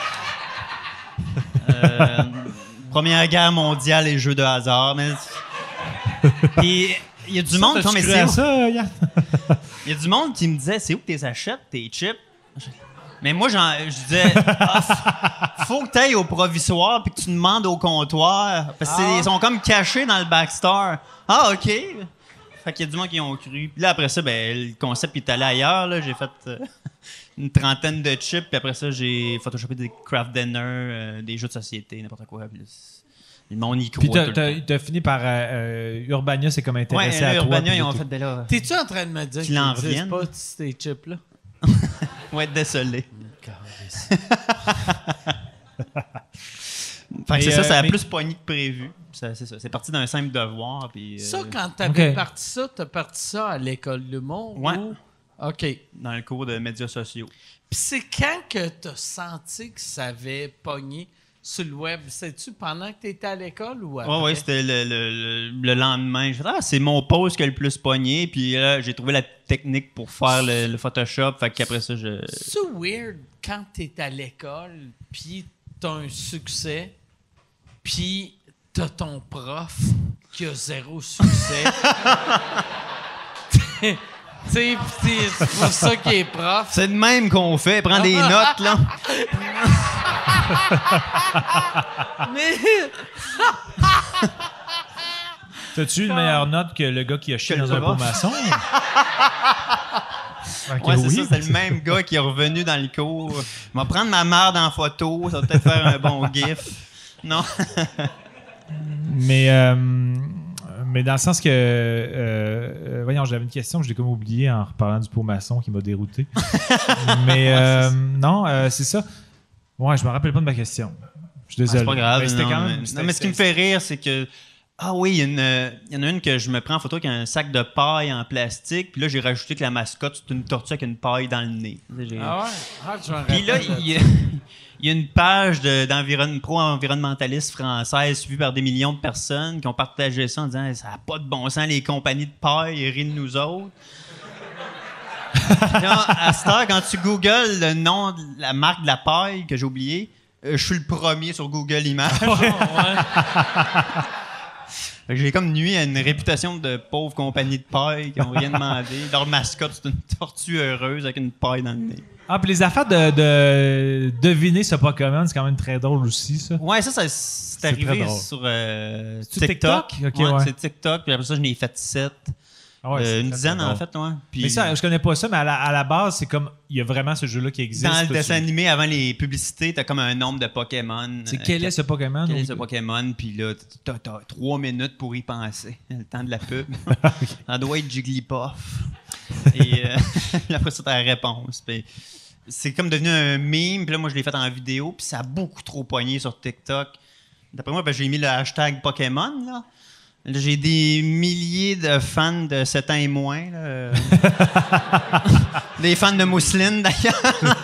Première guerre mondiale et jeux de hasard. Mais... Puis il y a du monde. Non, mais tu c'est à où? ça, Yann? Il y a du monde qui me disait, c'est où que tu les achètes, tes chips? Mais moi, je disais, faut que tu ailles au provisoire puis que tu demandes au comptoir. Parce qu'ils sont comme cachés dans le backstore. Ah, OK. Fait qu'il y a du monde qui ont cru. Puis là, après ça, le concept est allé ailleurs. Là. J'ai fait une trentaine de chips. Puis après ça, j'ai photoshopé des craft dinner, des jeux de société, n'importe quoi. Puis le monde y croit. Puis t'as fini par Urbania, c'est comme intéressé à toi. Urbania, ils ont fait là. T'es-tu en train de me dire Qu'il en qu'ils n'existent revienne? pas ces chips-là? On va être désolé. Fait que c'est ça a plus pogné que prévu. C'est ça. C'est parti d'un simple devoir. Puis, Ça, quand t'avais Ok. t'as parti ça à l'école de l'humour? Ouais. Ou... OK. Puis dans le cours de médias sociaux. c'est quand que t'as senti que ça avait pogné sur le web? C'est-tu pendant que t'étais à l'école ou après? Oui, c'était le lendemain. J'ai fait, c'est mon post qui a le plus pogné. Puis là, j'ai trouvé la technique pour faire le Photoshop. Fait qu'après ça, C'est weird quand t'es à l'école, puis t'as un succès, puis t'as ton prof qui a zéro succès. Tu sais, pis c'est pour ça qu'il est prof. C'est de même qu'on fait. Prends des notes, là. Mais T'as-tu une meilleure note que le gars qui a chié Que le dans un pot prof. maçon? Ok, Ouais, c'est oui. ça. C'est le même gars qui est revenu dans le cours. Il va prendre ma merde en photo. Ça va peut-être faire un bon gif. Non? Mais dans le sens que... voyons, j'avais une question que j'ai comme oubliée en reparlant du pot maçon qui m'a dérouté. Mais non, c'est ça. Ouais, je me rappelle pas de ma question. Je suis désolé. C'est pas grave. Mais c'était non, quand mais- même... non, mais ce qui me fait rire, c'est que. Ah oui, il y en a une que je me prends en photo qui a un sac de paille en plastique. Puis là, j'ai rajouté que la mascotte, c'est une tortue avec une paille dans le nez. ah ouais, je me Puis là, rappelle de il y a une page pro-environnementaliste française suivie par des millions de personnes qui ont partagé ça en disant ça n'a pas de bon sens, les compagnies de paille, ils rient de nous autres. Puis là, à cette heure, quand tu googles le nom de la marque de la paille que j'ai oublié, je suis le premier sur Google Images. Fait que j'ai comme nuit à une réputation de pauvres compagnies de paille qui n'ont rien demandé. Leur mascotte, c'est une tortue heureuse avec une paille dans le nez. Ah, puis les affaires de deviner ce Pokémon, c'est quand même très drôle aussi, ça. Ouais, c'est très arrivé drôle. sur Sur TikTok. TikTok? Ok, ouais. C'est TikTok. Puis après ça, je n'ai fait 7. Ah ouais, c'est Une très, dizaine, très en drôle. fait. Ouais. Puis Mais ça, je connais pas ça, mais à la base, c'est comme... Il y a vraiment ce jeu-là qui existe. dans le tout dessin ça. animé, avant les publicités, t'as comme un nombre de Pokémon. C'est quel est ce Pokémon? Quel est ou- ce Pokémon? Puis là, t'as 3 minutes pour y penser. Le temps de la pub. Ça doit être Jigglypuff. Et après ça, t'as la réponse. Puis c'est comme devenu un meme. Puis là, moi, je l'ai fait en vidéo. Puis ça a beaucoup trop poigné sur TikTok. D'après moi, j'ai mis le hashtag Pokémon. Là. Là, j'ai des milliers de fans de 7 ans et moins. Là. Des fans de mousseline, d'ailleurs.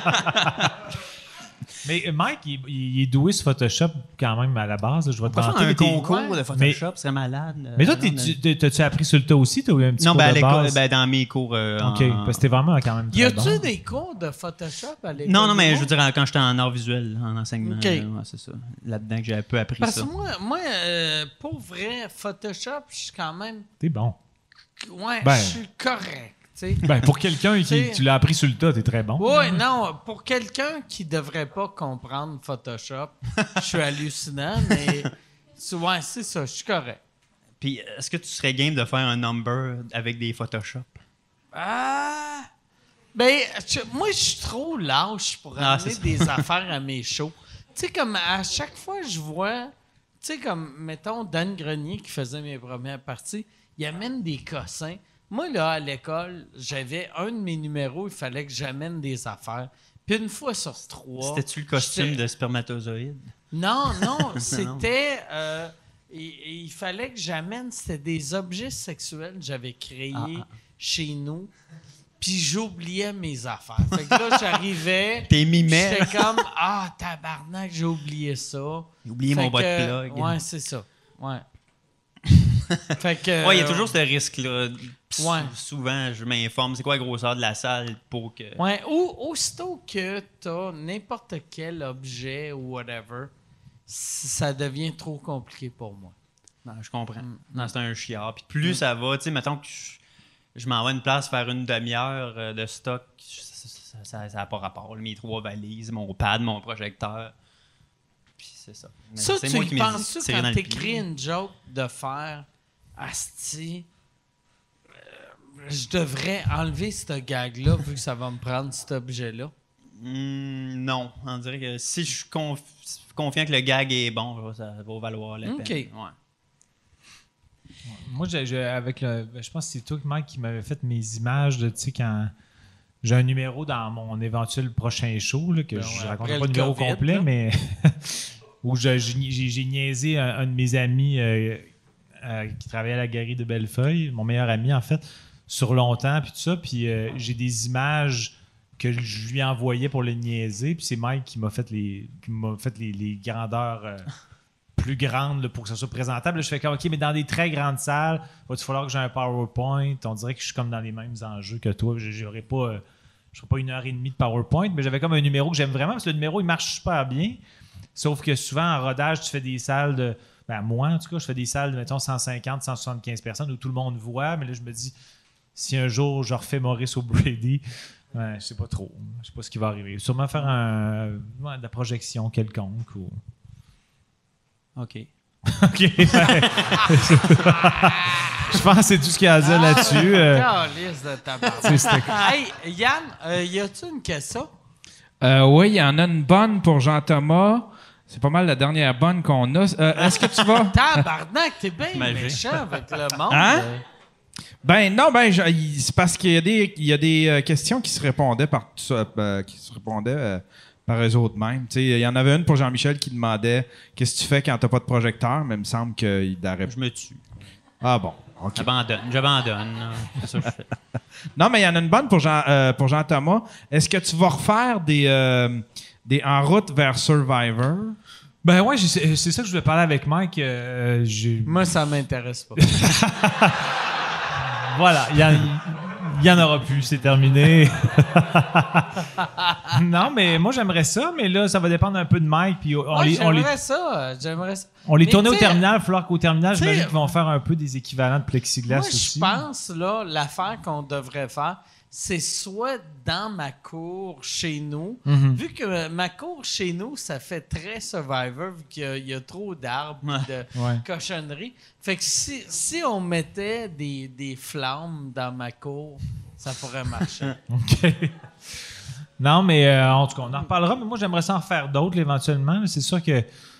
Mais Mike, il est doué sur Photoshop quand même à la base. Là. Je vais te On va faire vanter, un mais t'es- concours Ouais. de Photoshop, ce serait malade. Mais toi, t'as-tu appris sur le tas aussi? T'as eu un petit Non, cours ben à de l'école, base? dans mes cours. OK, parce que t'es vraiment quand même Y très a-tu bon. des cours de Photoshop à l'école? Non, mais d'humour? je veux dire, quand j'étais en art visuel, en enseignement, OK. ouais, c'est ça. Là-dedans que j'ai un peu appris Parce ça. que moi pour vrai, Photoshop, je suis quand même... T'es bon. Ouais, Ben. je suis correct, tu sais. Ben, pour quelqu'un qui T'sais- tu l'as appris sur le tas, t'es très bon. Oui, non, pour quelqu'un qui devrait pas comprendre Photoshop, je suis hallucinant, mais ouais, c'est ça, je suis correct. Puis, est-ce que tu serais game de faire un number avec des Photoshop? Ah! Ben, moi, je suis trop lâche pour Ah, amener c'est ça. des affaires à mes shows. Tu sais, comme à chaque fois, je vois, tu sais, comme, mettons, Dan Grenier qui faisait mes premières parties, il amène des cossins. Moi, là, à l'école, j'avais un de mes numéros, il fallait que j'amène des affaires. Puis une fois sur 3... C'était-tu le costume j'étais- de spermatozoïde? Non, c'était... il fallait que j'amène... C'était des objets sexuels que j'avais créés chez nous. Puis j'oubliais mes affaires. Fait que là, j'arrivais... T'es mimé. J'étais comme, tabarnak, j'ai oublié ça. J'ai oublié Fait mon bot que, plug. Ouais, c'est ça. Ouais. Fait que... Ouais, il y a toujours ce risque-là. Ouais. Souvent, je m'informe, c'est quoi la grosseur de la salle pour que... Ouais, ou aussitôt que t'as n'importe quel objet ou whatever, ça devient trop compliqué pour moi. Non, je comprends. Non, c'est un chiard. Puis plus ça va, tu sais, mettons que je m'en vais à une place faire une demi-heure de stock, ça n'a pas rapport. Mes 3 valises, mon pad, mon projecteur. Puis c'est ça. Mais Ça, c'est tu moi y qui m'ai penses-tu tiré dans quand le t'écris pied. une joke de faire Asti, je devrais enlever ce gag-là vu que ça va me prendre cet objet-là? Non. On dirait que si je suis confiant que le gag est bon, ça va valoir la OK. peine. Ouais. Moi, je pense que c'est toi, Mike, qui m'avait fait mes images de, tu sais, quand j'ai un numéro dans mon éventuel prochain show, là, que je raconterai pas le numéro COVID, complet, là. mais où j'ai niaisé un de mes amis qui travaillait à la galerie de Bellefeuille, mon meilleur ami, en fait, sur longtemps, puis tout ça, puis j'ai des images que je lui envoyais pour le niaiser, puis c'est Mike qui m'a fait les grandeurs plus grandes là, pour que ça soit présentable. Là, je fais comme, OK, mais dans des très grandes salles, il va falloir que j'ai un PowerPoint. On dirait que je suis comme dans les mêmes enjeux que toi. Je n'aurai pas 1h30 de PowerPoint, mais j'avais comme un numéro que j'aime vraiment, parce que le numéro, il marche super bien. Sauf que souvent, en rodage, tu fais des salles de... Ben, moi, en tout cas, je fais des salles de, mettons, 150, 175 personnes où tout le monde voit, mais là, je me dis, si un jour, je refais Maurice O'Brady, je sais pas trop. Je sais pas ce qui va arriver. Sûrement faire de la projection quelconque ou... OK. OK. Je pense que c'est tout ce qu'il y a à dire là-dessus. Calisse de tabarnak. Hey, Yann, y a-tu une question? Oui, il y en a une bonne pour Jean-Thomas. C'est pas mal la dernière bonne qu'on a. Est-ce que tu vas... Tabarnak, t'es bien Magique. méchant avec le monde. Hein? Ben non, c'est parce qu'il y a des questions qui se répondaient par eux autres mêmes. Tu sais, il y en avait une pour Jean-Michel qui demandait qu'est-ce que tu fais quand t'as pas de projecteur, mais il me semble qu'il n'arrête. Je me tue. Ah bon, ok. J'abandonne. Là. C'est ça que je fais. Non, mais il y en a une bonne pour Jean-Thomas. Est-ce que tu vas refaire des En route vers Survivor? Ben ouais, c'est ça que je voulais parler avec Mike. Moi, ça m'intéresse pas. Voilà, il y en aura plus, c'est terminé. Non, mais moi j'aimerais ça, mais là ça va dépendre un peu de Mike. Puis J'aimerais ça. on les Mais tournait au tu sais, terminal, il va falloir qu'au terminal, tu sais, j'imagine qu'ils vont faire un peu des équivalents de plexiglas Moi, aussi. je pense, là, l'affaire qu'on devrait faire, c'est soit dans ma cour chez nous, vu que ma cour chez nous, ça fait très Survivor, vu qu'il y a trop d'arbres et de Ouais. cochonneries. Fait que si on mettait des flammes dans ma cour, ça pourrait marcher. OK. Non, mais en tout cas, on en reparlera, mais moi j'aimerais ça en faire d'autres éventuellement. C'est sûr que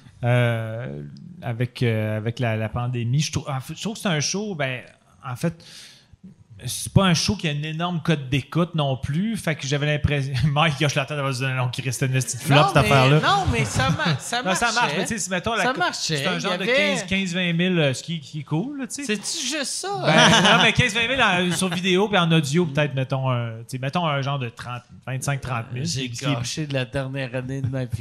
avec la pandémie, je trouve que c'est un show, ben en fait, c'est pas un show qui a une énorme cote d'écoute non plus. Fait que j'avais l'impression. Mike hoche la tête, elle va se dire non, qui reste une petite flop, cette affaire-là. Non, mais ça marche. Non, ça marche, mais tu sais, si mettons, Ça marchait. c'est un genre Il y avait- de 15-20 000, ce qui est cool, là, tu sais. C'est-tu juste ça? Non, mais 15-20 000 sur vidéo, puis en audio, peut-être, mettons un genre de 25-30 000. J'ai Ce qui- gâché de la dernière année de ma vie.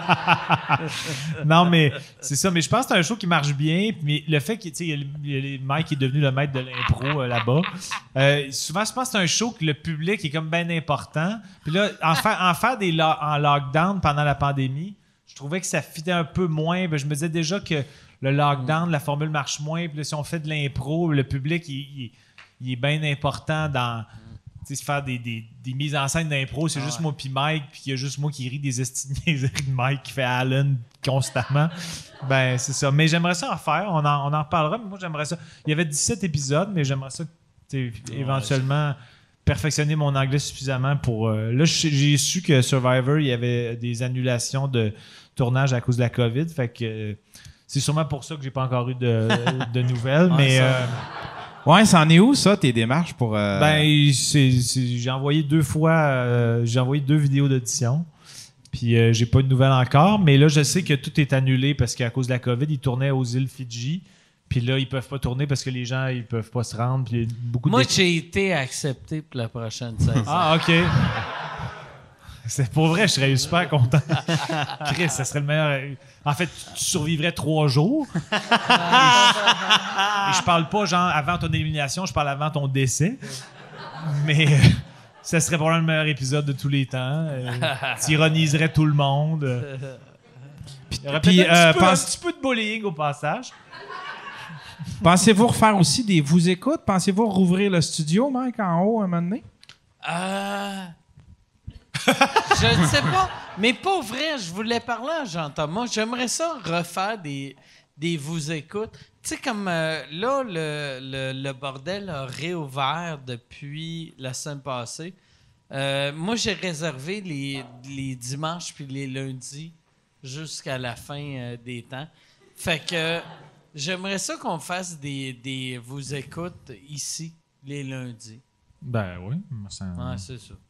Non, mais c'est ça. Mais je pense que c'est un show qui marche bien. Mais le fait que, tu sais, Mike est devenu le maître de l'impro là-bas. Souvent, je pense que c'est un show que le public est comme bien important. Puis là, en faire en lockdown pendant la pandémie, je trouvais que ça fitait un peu moins. Ben, je me disais déjà que le lockdown, la formule marche moins. Puis là, si on fait de l'impro, le public, il est bien important dans... Tu sais, faire des mises en scène d'impro, c'est juste moi puis Mike, puis il y a juste moi qui ris des niaiseries de Mike qui fait Alan constamment. Ben, c'est ça. Mais j'aimerais ça en faire. On en reparlera, mais moi, j'aimerais ça. Il y avait 17 épisodes, mais j'aimerais ça, tu sais, éventuellement perfectionner mon anglais suffisamment pour... là, j'ai su que Survivor, il y avait des annulations de tournage à cause de la COVID. Fait que c'est sûrement pour ça que j'ai pas encore eu de nouvelles. Mais... Ouais, ça en est où, ça, tes démarches pour... Ben, j'ai envoyé 2 fois... j'ai envoyé 2 vidéos d'audition. Puis j'ai pas de nouvelles encore. Mais là, je sais que tout est annulé parce qu'à cause de la COVID, ils tournaient aux îles Fidji. Puis là, ils peuvent pas tourner parce que les gens, ils peuvent pas se rendre. Puis il y a beaucoup Moi, de... j'ai été accepté pour la prochaine saison. Ah, OK. C'est pour vrai, je serais super content. Chris, ça serait le meilleur. En fait, tu survivrais 3 jours. Et je parle pas genre avant ton élimination, je parle avant ton décès. Mais ça serait probablement le meilleur épisode de tous les temps. Tu ironiserais tout le monde. Il y aurait puis, peut-être un pense- petit peu de bullying au passage. Pensez-vous refaire aussi des vous écoutes? Pensez-vous rouvrir le studio, Mike, en haut, un moment donné? Je ne sais pas. Mais pas vrai, je voulais parler à Jean-Thomas. J'aimerais ça refaire des vous écoutes. Tu sais, comme là, le bordel a réouvert depuis la semaine passée. Moi, j'ai réservé les dimanches puis les lundis jusqu'à la fin des temps. Fait que j'aimerais ça qu'on fasse des vous écoutes ici, les lundis. Ben oui. Ouais, c'est ça.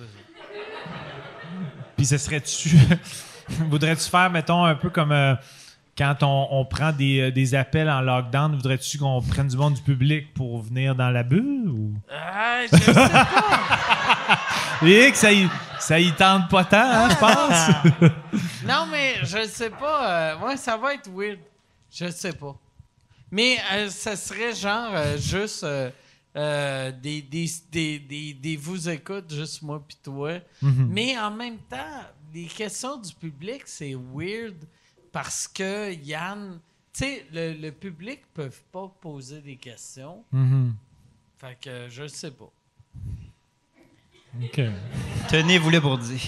Puis ce serait-tu... Voudrais-tu faire, mettons, un peu comme quand on prend des appels en lockdown, voudrais-tu qu'on prenne du monde du public pour venir dans la bulle? Ou... Je sais pas. Et que ça y tente pas tant, hein, je pense? Non, mais je sais pas. Ouais, ça va être weird. Je sais pas. Mais ça serait genre juste des vous écoutes, juste moi pis toi. Mm-hmm. Mais en même temps, les questions du public, c'est weird parce que Yann, tu sais, le public ne peut pas poser des questions. Mm-hmm. Fait que je sais pas. OK. Tenez-vous-le pour dire.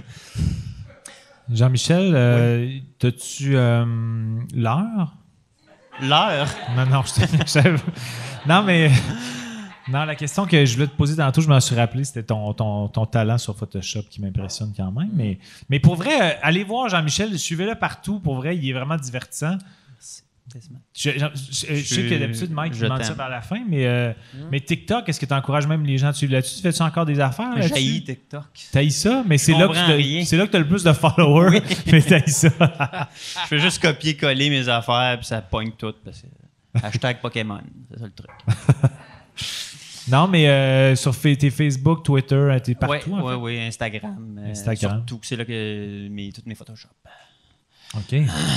Jean-Michel, t'as-tu l'heure? L'heure. Non, non, mais... Non, la question que je voulais te poser tantôt, je m'en suis rappelé, c'était ton talent sur Photoshop qui m'impressionne quand même. Mais pour vrai, allez voir Jean-Michel, suivez-le partout. Pour vrai, il est vraiment divertissant. Je sais que d'habitude, Mike, il demande ça vers la fin, mais TikTok, est-ce que tu encourages même les gens à suivre là-dessus? Fais-tu encore des affaires là-dessus? J'haïs TikTok. T'haïs ça? Mais c'est là que tu as le plus de followers, Oui. mais t'haïs ça. Je fais juste copier-coller mes affaires, puis ça pogne tout. Parce que... Hashtag Pokémon, c'est ça le truc. Non, mais sur tes Facebook, Twitter, t'es partout. Oui, Instagram. Instagram. Surtout, c'est là que toutes mes Photoshop. OK.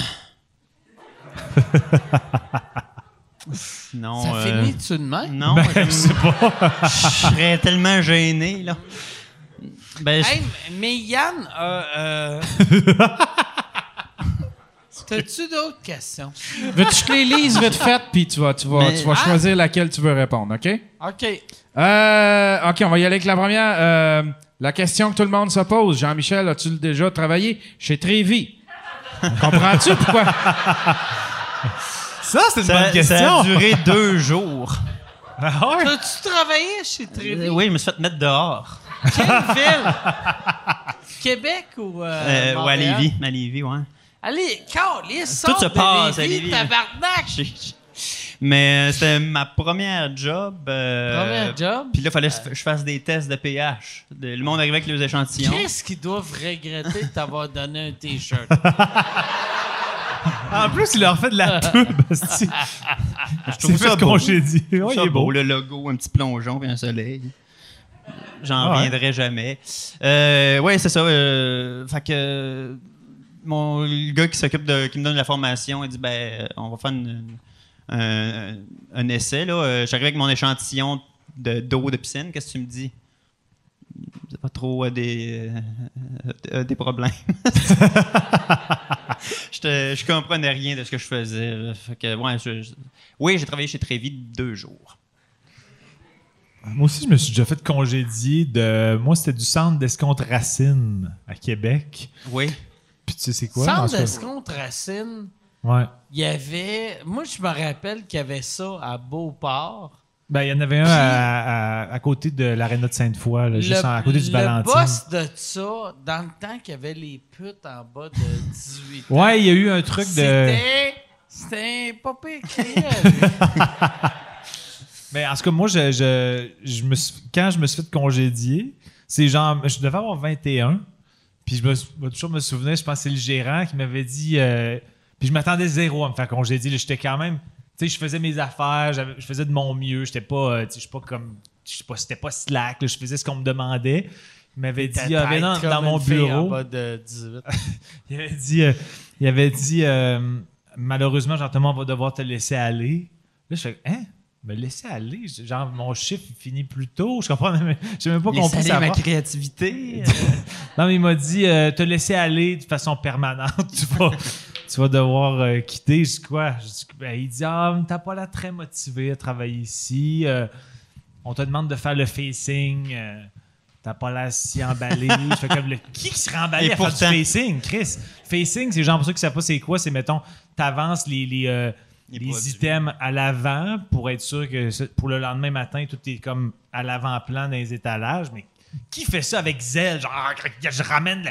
Non, Ça finit-tu de même? Non, Ben, je sais pas. je serais tellement gêné, là. Ben, Hey, mais Yann, t'as-tu d'autres questions? Veux-tu que je te les lise vite fait, puis tu vas choisir laquelle tu veux répondre, OK? OK. OK, on va y aller avec la première. La question que tout le monde se pose. Jean-Michel, as-tu déjà travaillé chez Trévi? Comprends-tu pourquoi? Ça, c'est une bonne question. Ça a duré 2 jours. Ah ouais? T'as-tu travaillé chez Trévi? Oui, je me suis fait mettre dehors. Quelle ville? Québec ou Ou à Montréal? Lévis. À Lévis, ouais. Allez, calisse, Tout se passe à Lévis, Lévis. tabarnak! Mais c'était ma première job. Première job? Puis là, il fallait que je fasse des tests de pH. Le monde arrivait avec les échantillons. Qu'est-ce qu'ils doivent regretter de t'avoir donné un T-shirt? En plus, il leur fait de la pub. C'est trouve ça fait beau. congédier. Ouais, il Ça est beau. le logo, un petit plongeon puis un soleil. J'en Ah ouais. reviendrai jamais. Ouais, c'est ça. Fait que le gars qui me donne la formation, il dit on va faire un essai là. J'arrive avec mon échantillon d'eau de piscine. Qu'est-ce que tu me dis? C'est pas trop des problèmes. Je comprenais rien de ce que je faisais. Là. Fait que, oui, j'ai travaillé chez Trévi 2 jours. Moi aussi, je me suis déjà fait congédier de... Moi, c'était du centre d'escompte Racine à Québec. Oui. Puis tu sais c'est quoi? Centre En tout cas, d'escompte Racine, ouais. il y avait... Moi, je me rappelle qu'il y avait ça à Beauport. Ben, il y en avait un à côté de l'aréna de Sainte-Foy, là, juste à côté du Valentine. Le boss de ça, dans le temps qu'il y avait les putes en bas de 18 ans. Ouais, il y a eu un truc de... C'était pas pire créé. Mais en tout cas, moi, quand je me suis fait congédier, c'est genre... Je devais avoir 21. Puis je vais toujours me souvenir, je pense que c'est le gérant qui m'avait dit... puis je m'attendais zéro à me faire congédier. Là, j'étais quand même... Tu sais, je faisais mes affaires, je faisais de mon mieux. J'étais pas... je sais pas comme... C'était pas slack. Là, je faisais ce qu'on me demandait. Il m'avait dit... dans mon bureau... En bas de 18. il avait dit... malheureusement, Jean-Thomas, on va devoir te laisser aller. Là, je fais... Hein? Me laisser aller? Genre, mon chiffre il finit plus tôt. Je comprends même... J'ai même pas compris ça. Ma créativité. Non, mais il m'a dit te laisser aller de façon permanente. Tu vas devoir quitter. Je dis quoi? Il dit t'as pas l'air très motivé à travailler ici. On te demande de faire le facing. t'as pas l'air si emballé. Je fais comme qui serait emballé Et à pourtant. faire du facing, Chris? Facing, c'est genre pour ceux qui savent pas c'est quoi, c'est mettons, t'avances les produits. items à l'avant pour être sûr que pour le lendemain matin, tout est comme à l'avant-plan dans les étalages. Mais qui fait ça avec zèle? Genre, je ramène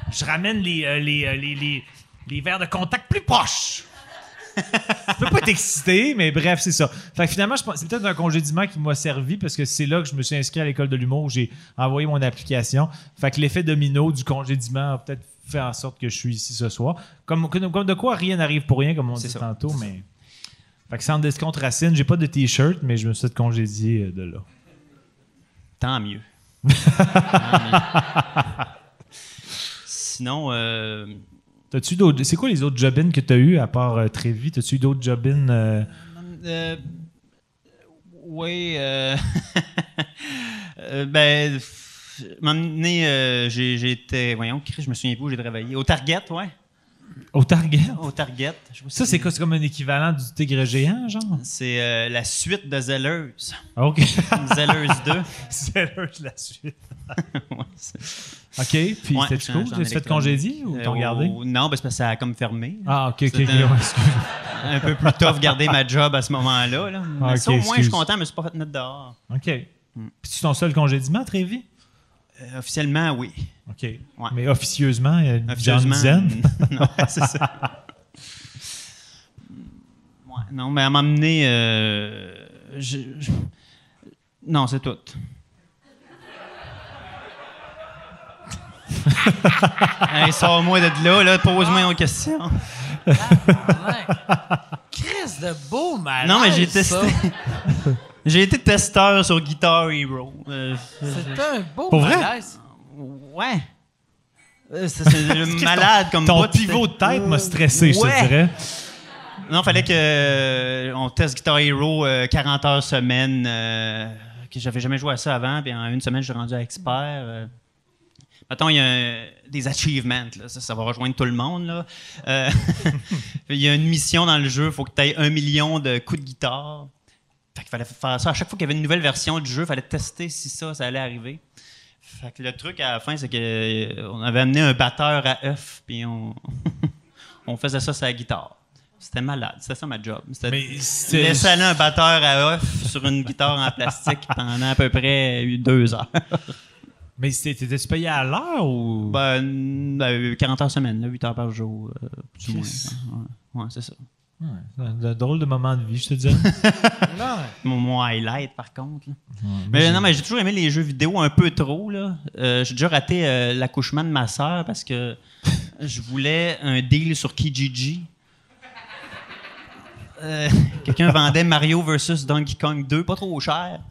les verres de contact plus proches. Je peux pas être excité, mais bref, c'est ça. Fait que finalement, c'est peut-être un congédiement qui m'a servi parce que c'est là que je me suis inscrit à l'école de l'humour. J'ai envoyé mon application. Fait que l'effet domino du congédiement a peut-être fait en sorte que je suis ici ce soir. Comme de quoi rien n'arrive pour rien, comme on dit tantôt, mais... Fait que sans descompte Racine, j'ai pas de T-shirt, mais je me suis fait congédier de là. Tant mieux. Sinon, T'as-tu d'autres... C'est quoi les autres job-ins que t'as eu à part Trévi? T'as-tu eu d'autres job-ins? oui. Ben, m'amener, j'ai été. Voyons, je me souviens plus où j'ai travaillé. Au Target, ouais. Au Target? Au Target. Je sais pas Ça, si- c'est quoi? C'est comme un équivalent du tigre géant, genre? C'est la suite de Zellers. OK. Zellers 2. C'est la suite. Ouais, OK. Puis Ouais, c'était j'en cool? Tu t'es fait électronique. congédier ou t'ont gardé? Non, ben, c'est parce que ça a comme fermé. Ah, OK. C'était Ouais, excuse. un peu plus tough garder ma job à ce moment-là. Là. Mais Ah, ça, ok, au moins, je suis excuse. content, mais je me suis pas fait mettre dehors. OK. Puis c'est ton seul congédiement, Trévi? Officiellement, oui. OK. Mais officieusement, il y a une Officieusement, dizaine? non, c'est ça. Ouais, non, mais à m'emmener... Non, c'est tout. Hey, sors-moi de là, pose-moi une question. Chris de beau malaise. Non, mais j'ai ça. testé. J'ai été testeur sur Guitar Hero. C'était un beau Pour vrai? malaise. Ouais. C'est le malade comme Ton bout, pivot de tête m'a stressé, je Ouais. te dirais. Non, fallait que on teste Guitar Hero 40 heures semaine. Que j'avais jamais joué à ça avant, puis en une semaine, je suis rendu à expert. Mettons, il y a des achievements, là. Ça va rejoindre tout le monde. Là. Il y a une mission dans le jeu, il faut que tu aies 1 million de coups de guitare. Fait qu'il fallait faire ça. À chaque fois qu'il y avait une nouvelle version du jeu, il fallait tester si ça allait arriver. Fait que le truc à la fin, c'est qu'on avait amené un batteur à œuf, puis on faisait ça sur la guitare. C'était malade. C'était ça ma job. C'était Mais c'était- laisser aller un batteur à œuf sur une guitare en plastique pendant à peu près 2 heures. Mais t'étais-tu payé à l'heure ou... 40 heures semaine, là, 8 heures par jour. Plus ou moins. Yes. Ouais, c'est ça. Ouais, c'est un drôle de moment de vie, je te dis. Non. Mon highlight, par contre. Là. Mais j'ai toujours aimé les jeux vidéo un peu trop. Là. J'ai déjà raté l'accouchement de ma sœur parce que je voulais un deal sur Kijiji. Quelqu'un vendait Mario vs Donkey Kong 2, pas trop cher.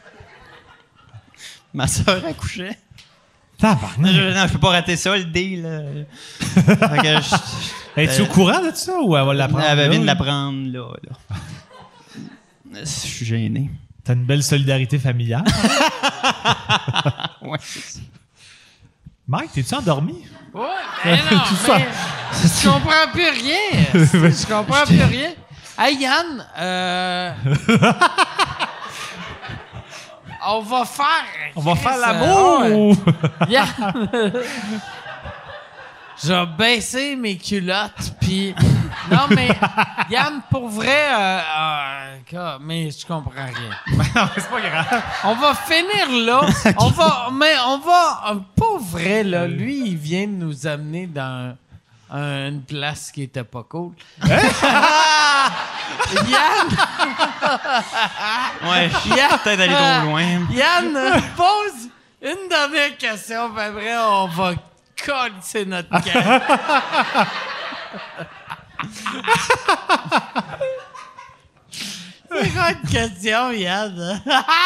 Ma sœur accouchait. Tabarnak. Je peux pas rater ça, le deal. Fait que Es-tu au courant de ça ou elle va l'apprendre? elle vient là? de l'apprendre là. Je suis gêné. T'as une belle solidarité familiale. Ouais. Mike, t'es-tu endormi? Ouais, mais non, mais je comprends plus rien. Je comprends plus rien. Hey, Yann, on va faire... On va faire Chris, l'amour ouais. ou... Yann, je vais baisser mes culottes, puis... Non, mais Yann, pour vrai, mais je comprends rien. Non, c'est pas grave. On va finir là. On va, pas vrai, là. Lui, il vient de nous amener dans une place qui était pas cool. Yann, Ouais, Yann, peut-être aller trop loin. Yann, pose une dernière question, puis après, on va coller notre gueule. C'est quoi une question, Yann?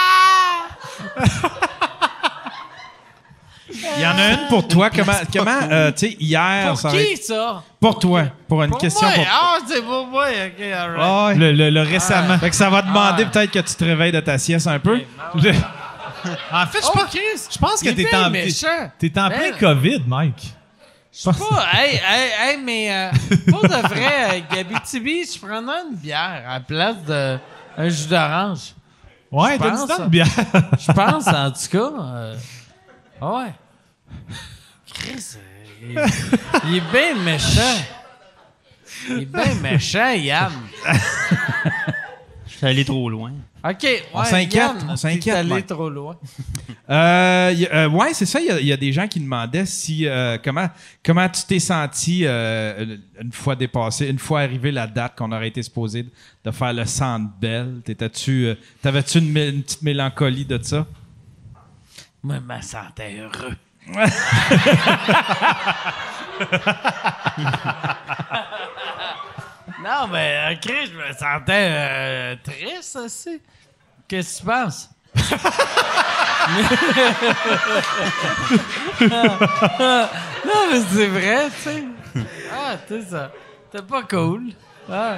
Il y en a une pour toi. Comment tu sais, hier... Pour ça va qui, être- ça? Pour toi. Pour une Pour question moi. pour... Ah, c'est pour moi. OK, all right. Ah ouais. Le récemment. Fait que ça va demander peut-être que tu te réveilles de ta sieste un peu. Le- En fait, Oh, Chris, je pense que il est t'es bien en, méchant. t'es en Mais- plein COVID, Mike. Je sais pas. Hey, mais pour de vrai, Gabitibi, je prendrais une bière à la place d'un jus d'orange. Ouais, Je t'as pense, du temps de bière. Je pense, en tout cas. Ah ouais. Chris, il est bien méchant. Il est bien méchant, Yann. Je suis allé trop loin. OK. Ouais, On s'inquiète, Yann, on s'inquiète, t'es allé Mike. trop loin. Ouais, c'est ça. Il y a des gens qui demandaient si comment tu t'es senti une fois dépassé, une fois arrivé la date qu'on aurait été supposé de faire le Centre Bell. T'avais-tu une petite mélancolie de ça? Moi, je me sentais heureux. Non, mais Chris, je me sentais triste aussi. Qu'est-ce que tu penses? Non, mais c'est vrai, tu sais. Ah, tu sais ça. C'était pas cool. Ah.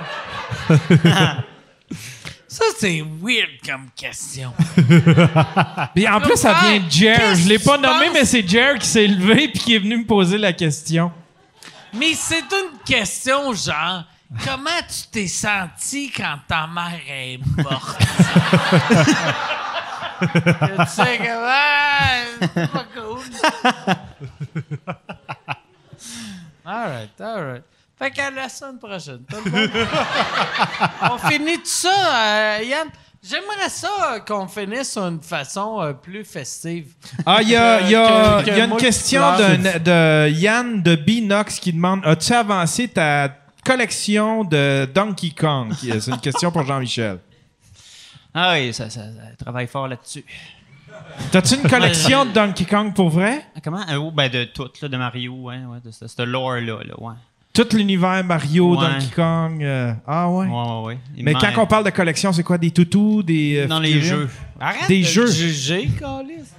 Ça, c'est weird comme question. Puis en plus, ça vient de Jer. Qu'est-ce Je l'ai pas que tu nommé, penses? mais c'est Jer qui s'est levé puis qui est venu me poser la question. Mais c'est une question genre, comment tu t'es senti quand ta mère est morte? Tu sais que c'est pas cool. All right. Fait qu'à la semaine prochaine. Tout le monde. On finit tout ça, Yann. J'aimerais ça qu'on finisse sur une façon plus festive. Ah, il y a que une moi qui question pleure. de Yann de Binox qui demande: as-tu avancé ta collection de Donkey Kong? C'est une question pour Jean-Michel. Ah oui, ça travaille fort là-dessus. T'as-tu une collection de Donkey Kong pour vrai? Comment? De toutes, là, de Mario, ouais, de ce lore-là, ouais. Tout l'univers Mario, Ouais. Donkey Kong. Ah ouais. Ouais. Mais quand on parle de collection, c'est quoi? Des toutous, des dans les figurines? jeux. Arrête Des de jeux. juger, Carlis.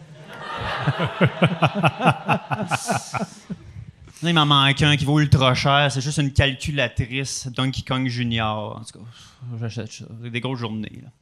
Là, il m'en manque un qui vaut ultra cher. C'est juste une calculatrice Donkey Kong Junior. En tout cas, j'achète ça. C'est des grosses journées, là.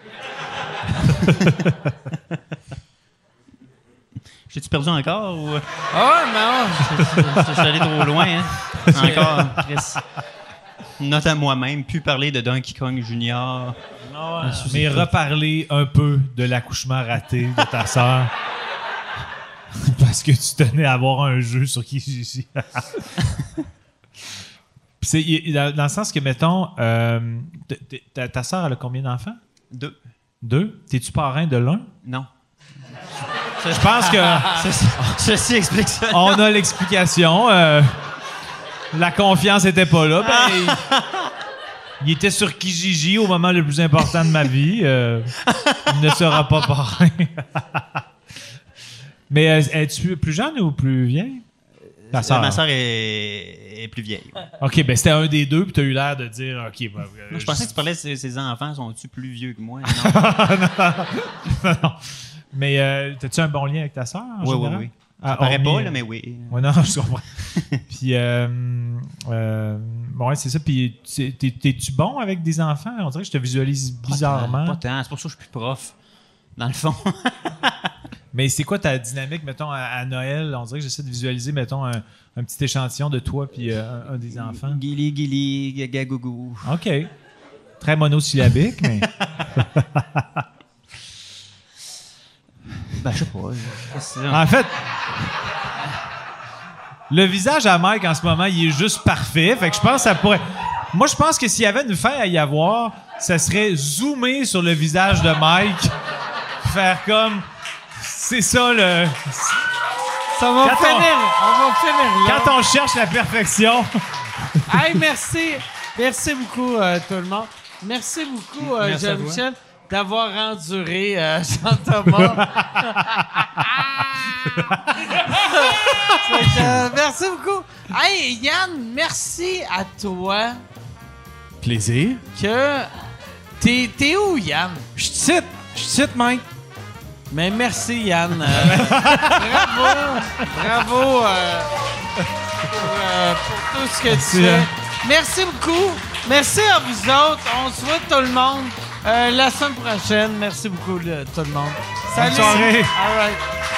J'ai-tu perdu encore ou... Ah, non. Je suis allé trop loin, hein? Encore, Chris. Note à moi-même, plus parler de Donkey Kong Junior. Mais reparler un peu de l'accouchement raté de ta sœur. Parce que tu tenais à avoir un jeu sur Kijiji. Dans le sens que, mettons, ta sœur, elle a combien d'enfants? 2. 2? T'es-tu parrain de l'un? Non. Je pense que Ceci explique ça. on a l'explication. La confiance était pas là. Il était sur Kijiji au moment le plus important de ma vie. Il ne sera pas parrain. Mais es-tu plus jeune ou plus vieille? Ta sœur. Ma sœur est plus vieille. Ouais. OK, ben c'était un des deux, puis t'as eu l'air de dire, OK, Je pensais que tu parlais de ses enfants. Sont-ils plus vieux que moi? Non. Mais t'as-tu un bon lien avec ta sœur? Oui. Ça paraît pas, là, mais oui. Oui, non, je comprends. Puis, ouais, c'est ça. Puis, t'es-tu bon avec des enfants? On dirait que je te visualise bizarrement. Pas tant. C'est pour ça que je suis plus prof, dans le fond. Mais c'est quoi ta dynamique, mettons, à Noël? On dirait que j'essaie de visualiser, mettons, un petit échantillon de toi puis un des enfants. Gili, gaga, gougou. OK. Très monosyllabique, mais... Je sais pas. En fait, le visage à Mike en ce moment, il est juste parfait. Fait que je pense que ça pourrait... Moi, je pense que s'il y avait une fin à y avoir, ça serait zoomer sur le visage de Mike. Faire comme... C'est ça, le... Ça va Quand finir. On va finir là. Quand on cherche la perfection... Hey, merci. Merci beaucoup, tout le monde. Merci beaucoup, Merci à Jean-Michel, d'avoir enduré Jean-Thomas. Fait que, merci beaucoup. Hey, Yann, merci à toi. Plaisir. Que t'es où, Yann? Je te cite, Mike. Mais merci, Yann. Bravo pour tout ce que tu fais. Merci beaucoup. Merci à vous autres. On se voit tout le monde la semaine prochaine. Merci beaucoup, tout le monde. Salut. Bonne soirée. All right.